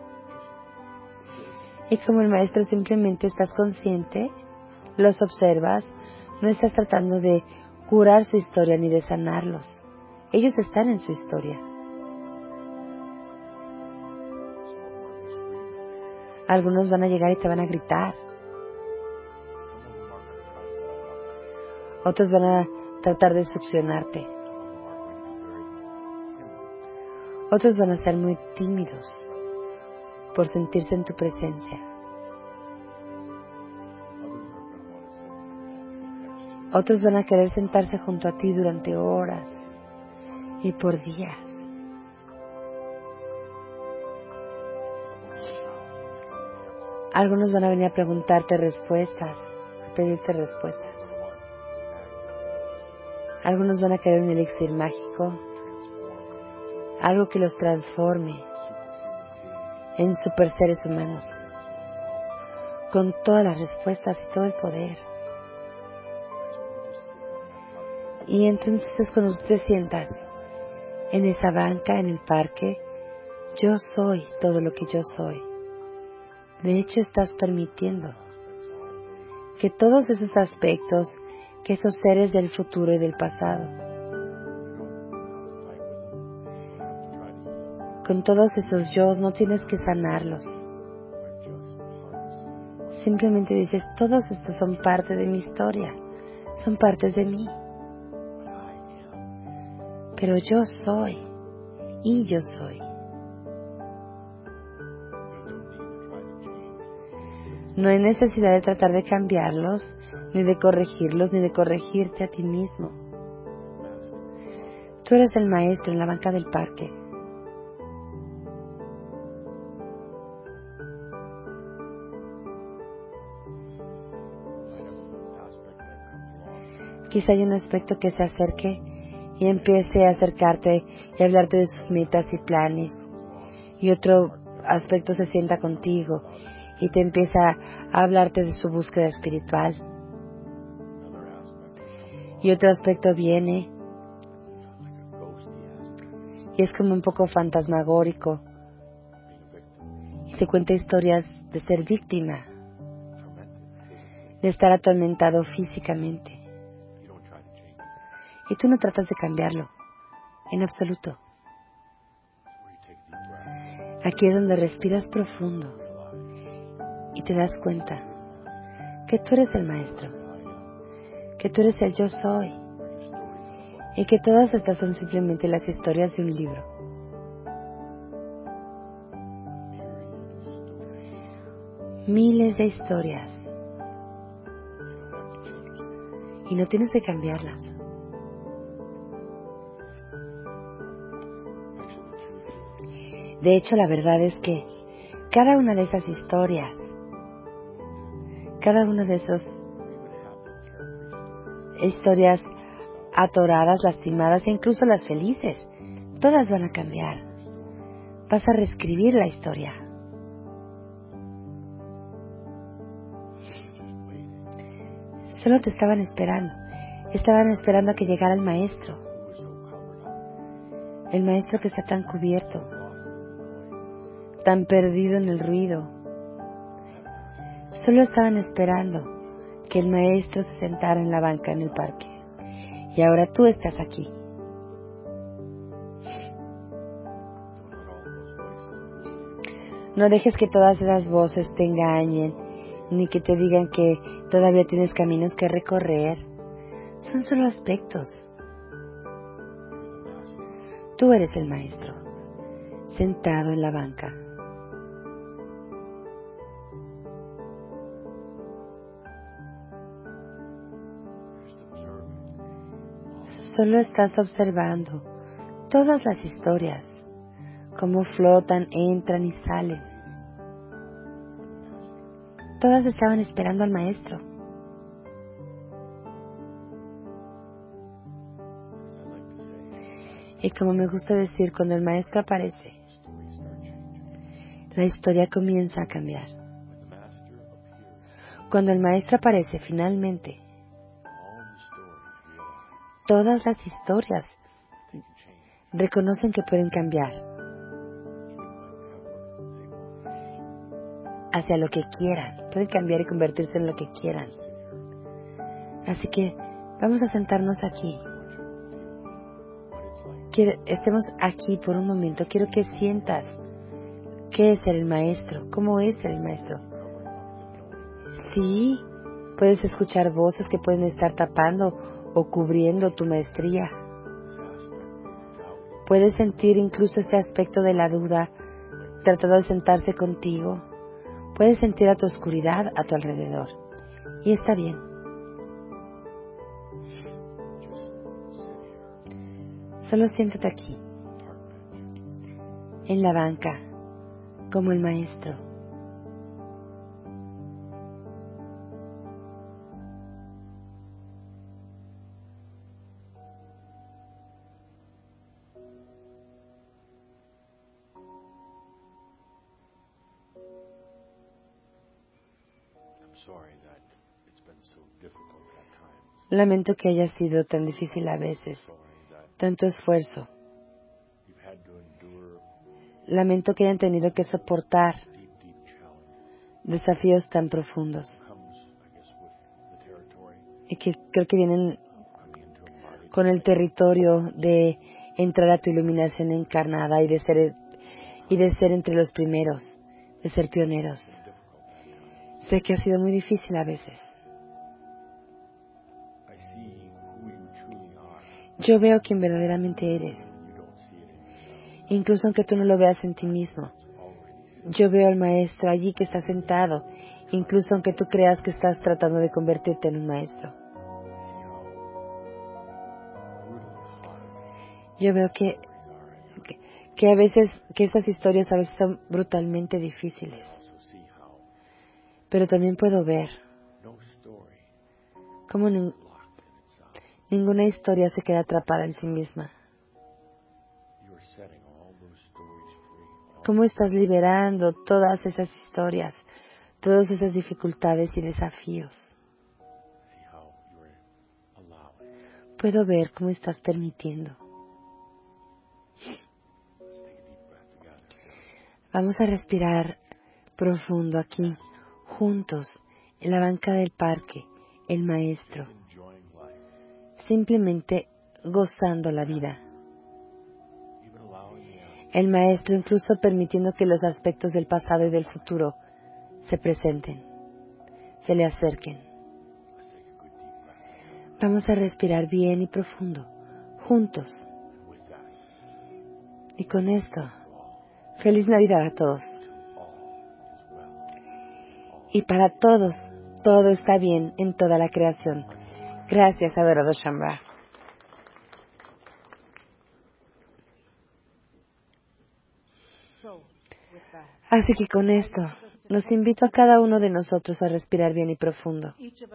Y como el maestro simplemente estás consciente, los observas, no estás tratando de curar su historia ni de sanarlos. Ellos están en su historia. Algunos van a llegar y te van a gritar. Otros van a tratar de succionarte. Otros van a ser muy tímidos por sentirse en tu presencia. Otros van a querer sentarse junto a ti durante horas y por días. Algunos van a venir a preguntarte respuestas, a pedirte respuestas. Algunos van a querer un elixir mágico, algo que los transforme en super seres humanos, con todas las respuestas y todo el poder. Y entonces es cuando tú te sientas en esa banca, en el parque, yo soy todo lo que yo soy. De hecho, estás permitiendo que todos esos aspectos, que esos seres del futuro y del pasado, con todos esos yos, no tienes que sanarlos. Simplemente dices, todos estos son parte de mi historia, son partes de mí. Pero yo soy, y yo soy. No hay necesidad de tratar de cambiarlos, ni de corregirlos, ni de corregirte a ti mismo. Tú eres el maestro en la banca del parque. Quizá hay un aspecto que se acerque y empiece a acercarte y a hablarte de sus metas y planes. Y otro aspecto se sienta contigo y te empieza a hablarte de su búsqueda espiritual. Y otro aspecto viene y es como un poco fantasmagórico y te cuenta historias de ser víctima, de estar atormentado físicamente. Y tú no tratas de cambiarlo, en absoluto. Aquí es donde respiras profundo y te das cuenta que tú eres el maestro, que tú eres el yo soy y que todas estas son simplemente las historias de un libro. Miles de historias y no tienes que cambiarlas. De hecho, la verdad es que cada una de esas historias, cada una de esas historias atoradas, lastimadas e incluso las felices, todas van a cambiar. Vas a reescribir la historia. Solo te estaban esperando. Estaban esperando a que llegara el maestro. El maestro que está tan cubierto, tan perdido en el ruido. Solo estaban esperando que el maestro se sentara en la banca en el parque. Y ahora tú estás aquí. No dejes que todas esas voces te engañen, ni que te digan que todavía tienes caminos que recorrer. Son solo aspectos. Tú eres el maestro, sentado en la banca. Solo estás observando todas las historias, cómo flotan, entran y salen. Todas estaban esperando al maestro. Y como me gusta decir, cuando el maestro aparece, la historia comienza a cambiar. Cuando el maestro aparece finalmente, todas las historias reconocen que pueden cambiar hacia lo que quieran. Pueden cambiar y convertirse en lo que quieran. Así que vamos a sentarnos aquí. Estemos aquí por un momento. Quiero que sientas qué es ser el maestro, cómo es ser el maestro. Sí, puedes escuchar voces que pueden estar tapando o cubriendo tu maestría. Puedes sentir incluso este aspecto de la duda tratando de sentarse contigo. Puedes sentir a tu oscuridad a tu alrededor. Y está bien. Solo siéntate aquí, en la banca, como el maestro. Lamento que haya sido tan difícil a veces, tanto esfuerzo. Lamento que hayan tenido que soportar desafíos tan profundos y que creo que vienen con el territorio de entrar a tu iluminación encarnada y de ser entre los primeros, de ser pioneros. Sé que ha sido muy difícil a veces. Yo veo quien verdaderamente eres, incluso aunque tú no lo veas en ti mismo. Yo veo al maestro allí que está sentado, incluso aunque tú creas que estás tratando de convertirte en un maestro. Yo veo que a veces, que estas historias a veces son brutalmente difíciles. Pero también puedo ver cómo ninguna historia se queda atrapada en sí misma. Cómo estás liberando todas esas historias, todas esas dificultades y desafíos. Puedo ver cómo estás permitiendo. Vamos a respirar profundo aquí, juntos, en la banca del parque, el maestro, simplemente gozando la vida. El maestro incluso permitiendo que los aspectos del pasado y del futuro se presenten, se le acerquen. Vamos a respirar bien y profundo, juntos. Y con esto, feliz Navidad a todos. Y para todos, todo está bien en toda la creación. Gracias, adorado Shambhala. Así que con esto, los invito a cada uno de nosotros a respirar bien y profundo.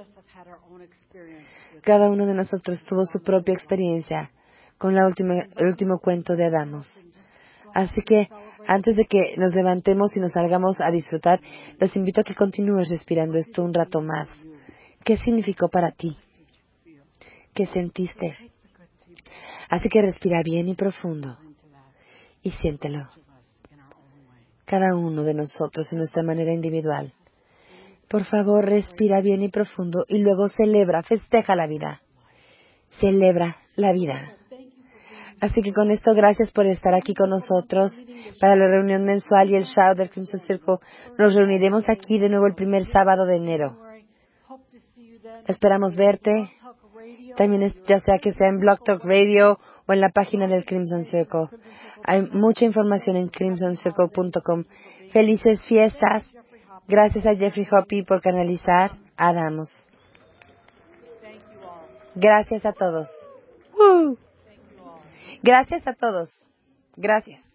Cada uno de nosotros tuvo su propia experiencia con el último cuento de Adamos. Así que, antes de que nos levantemos y nos salgamos a disfrutar, los invito a que continúes respirando esto un rato más. ¿Qué significó para ti? ¿Qué sentiste? Así que respira bien y profundo y siéntelo. Cada uno de nosotros en nuestra manera individual. Por favor, respira bien y profundo y luego celebra, festeja la vida. Celebra la vida. Así que con esto, gracias por estar aquí con nosotros para la reunión mensual y el show del Crimson Circle. Nos reuniremos aquí de nuevo el primer sábado de enero. Esperamos verte. También ya sea en Blog Talk Radio o en la página del Crimson Circle. Hay mucha información en crimsoncircle.com. Felices fiestas. Gracias a Jeffrey Hoppe por canalizar a Adamos. Gracias a todos. Gracias a todos. Gracias.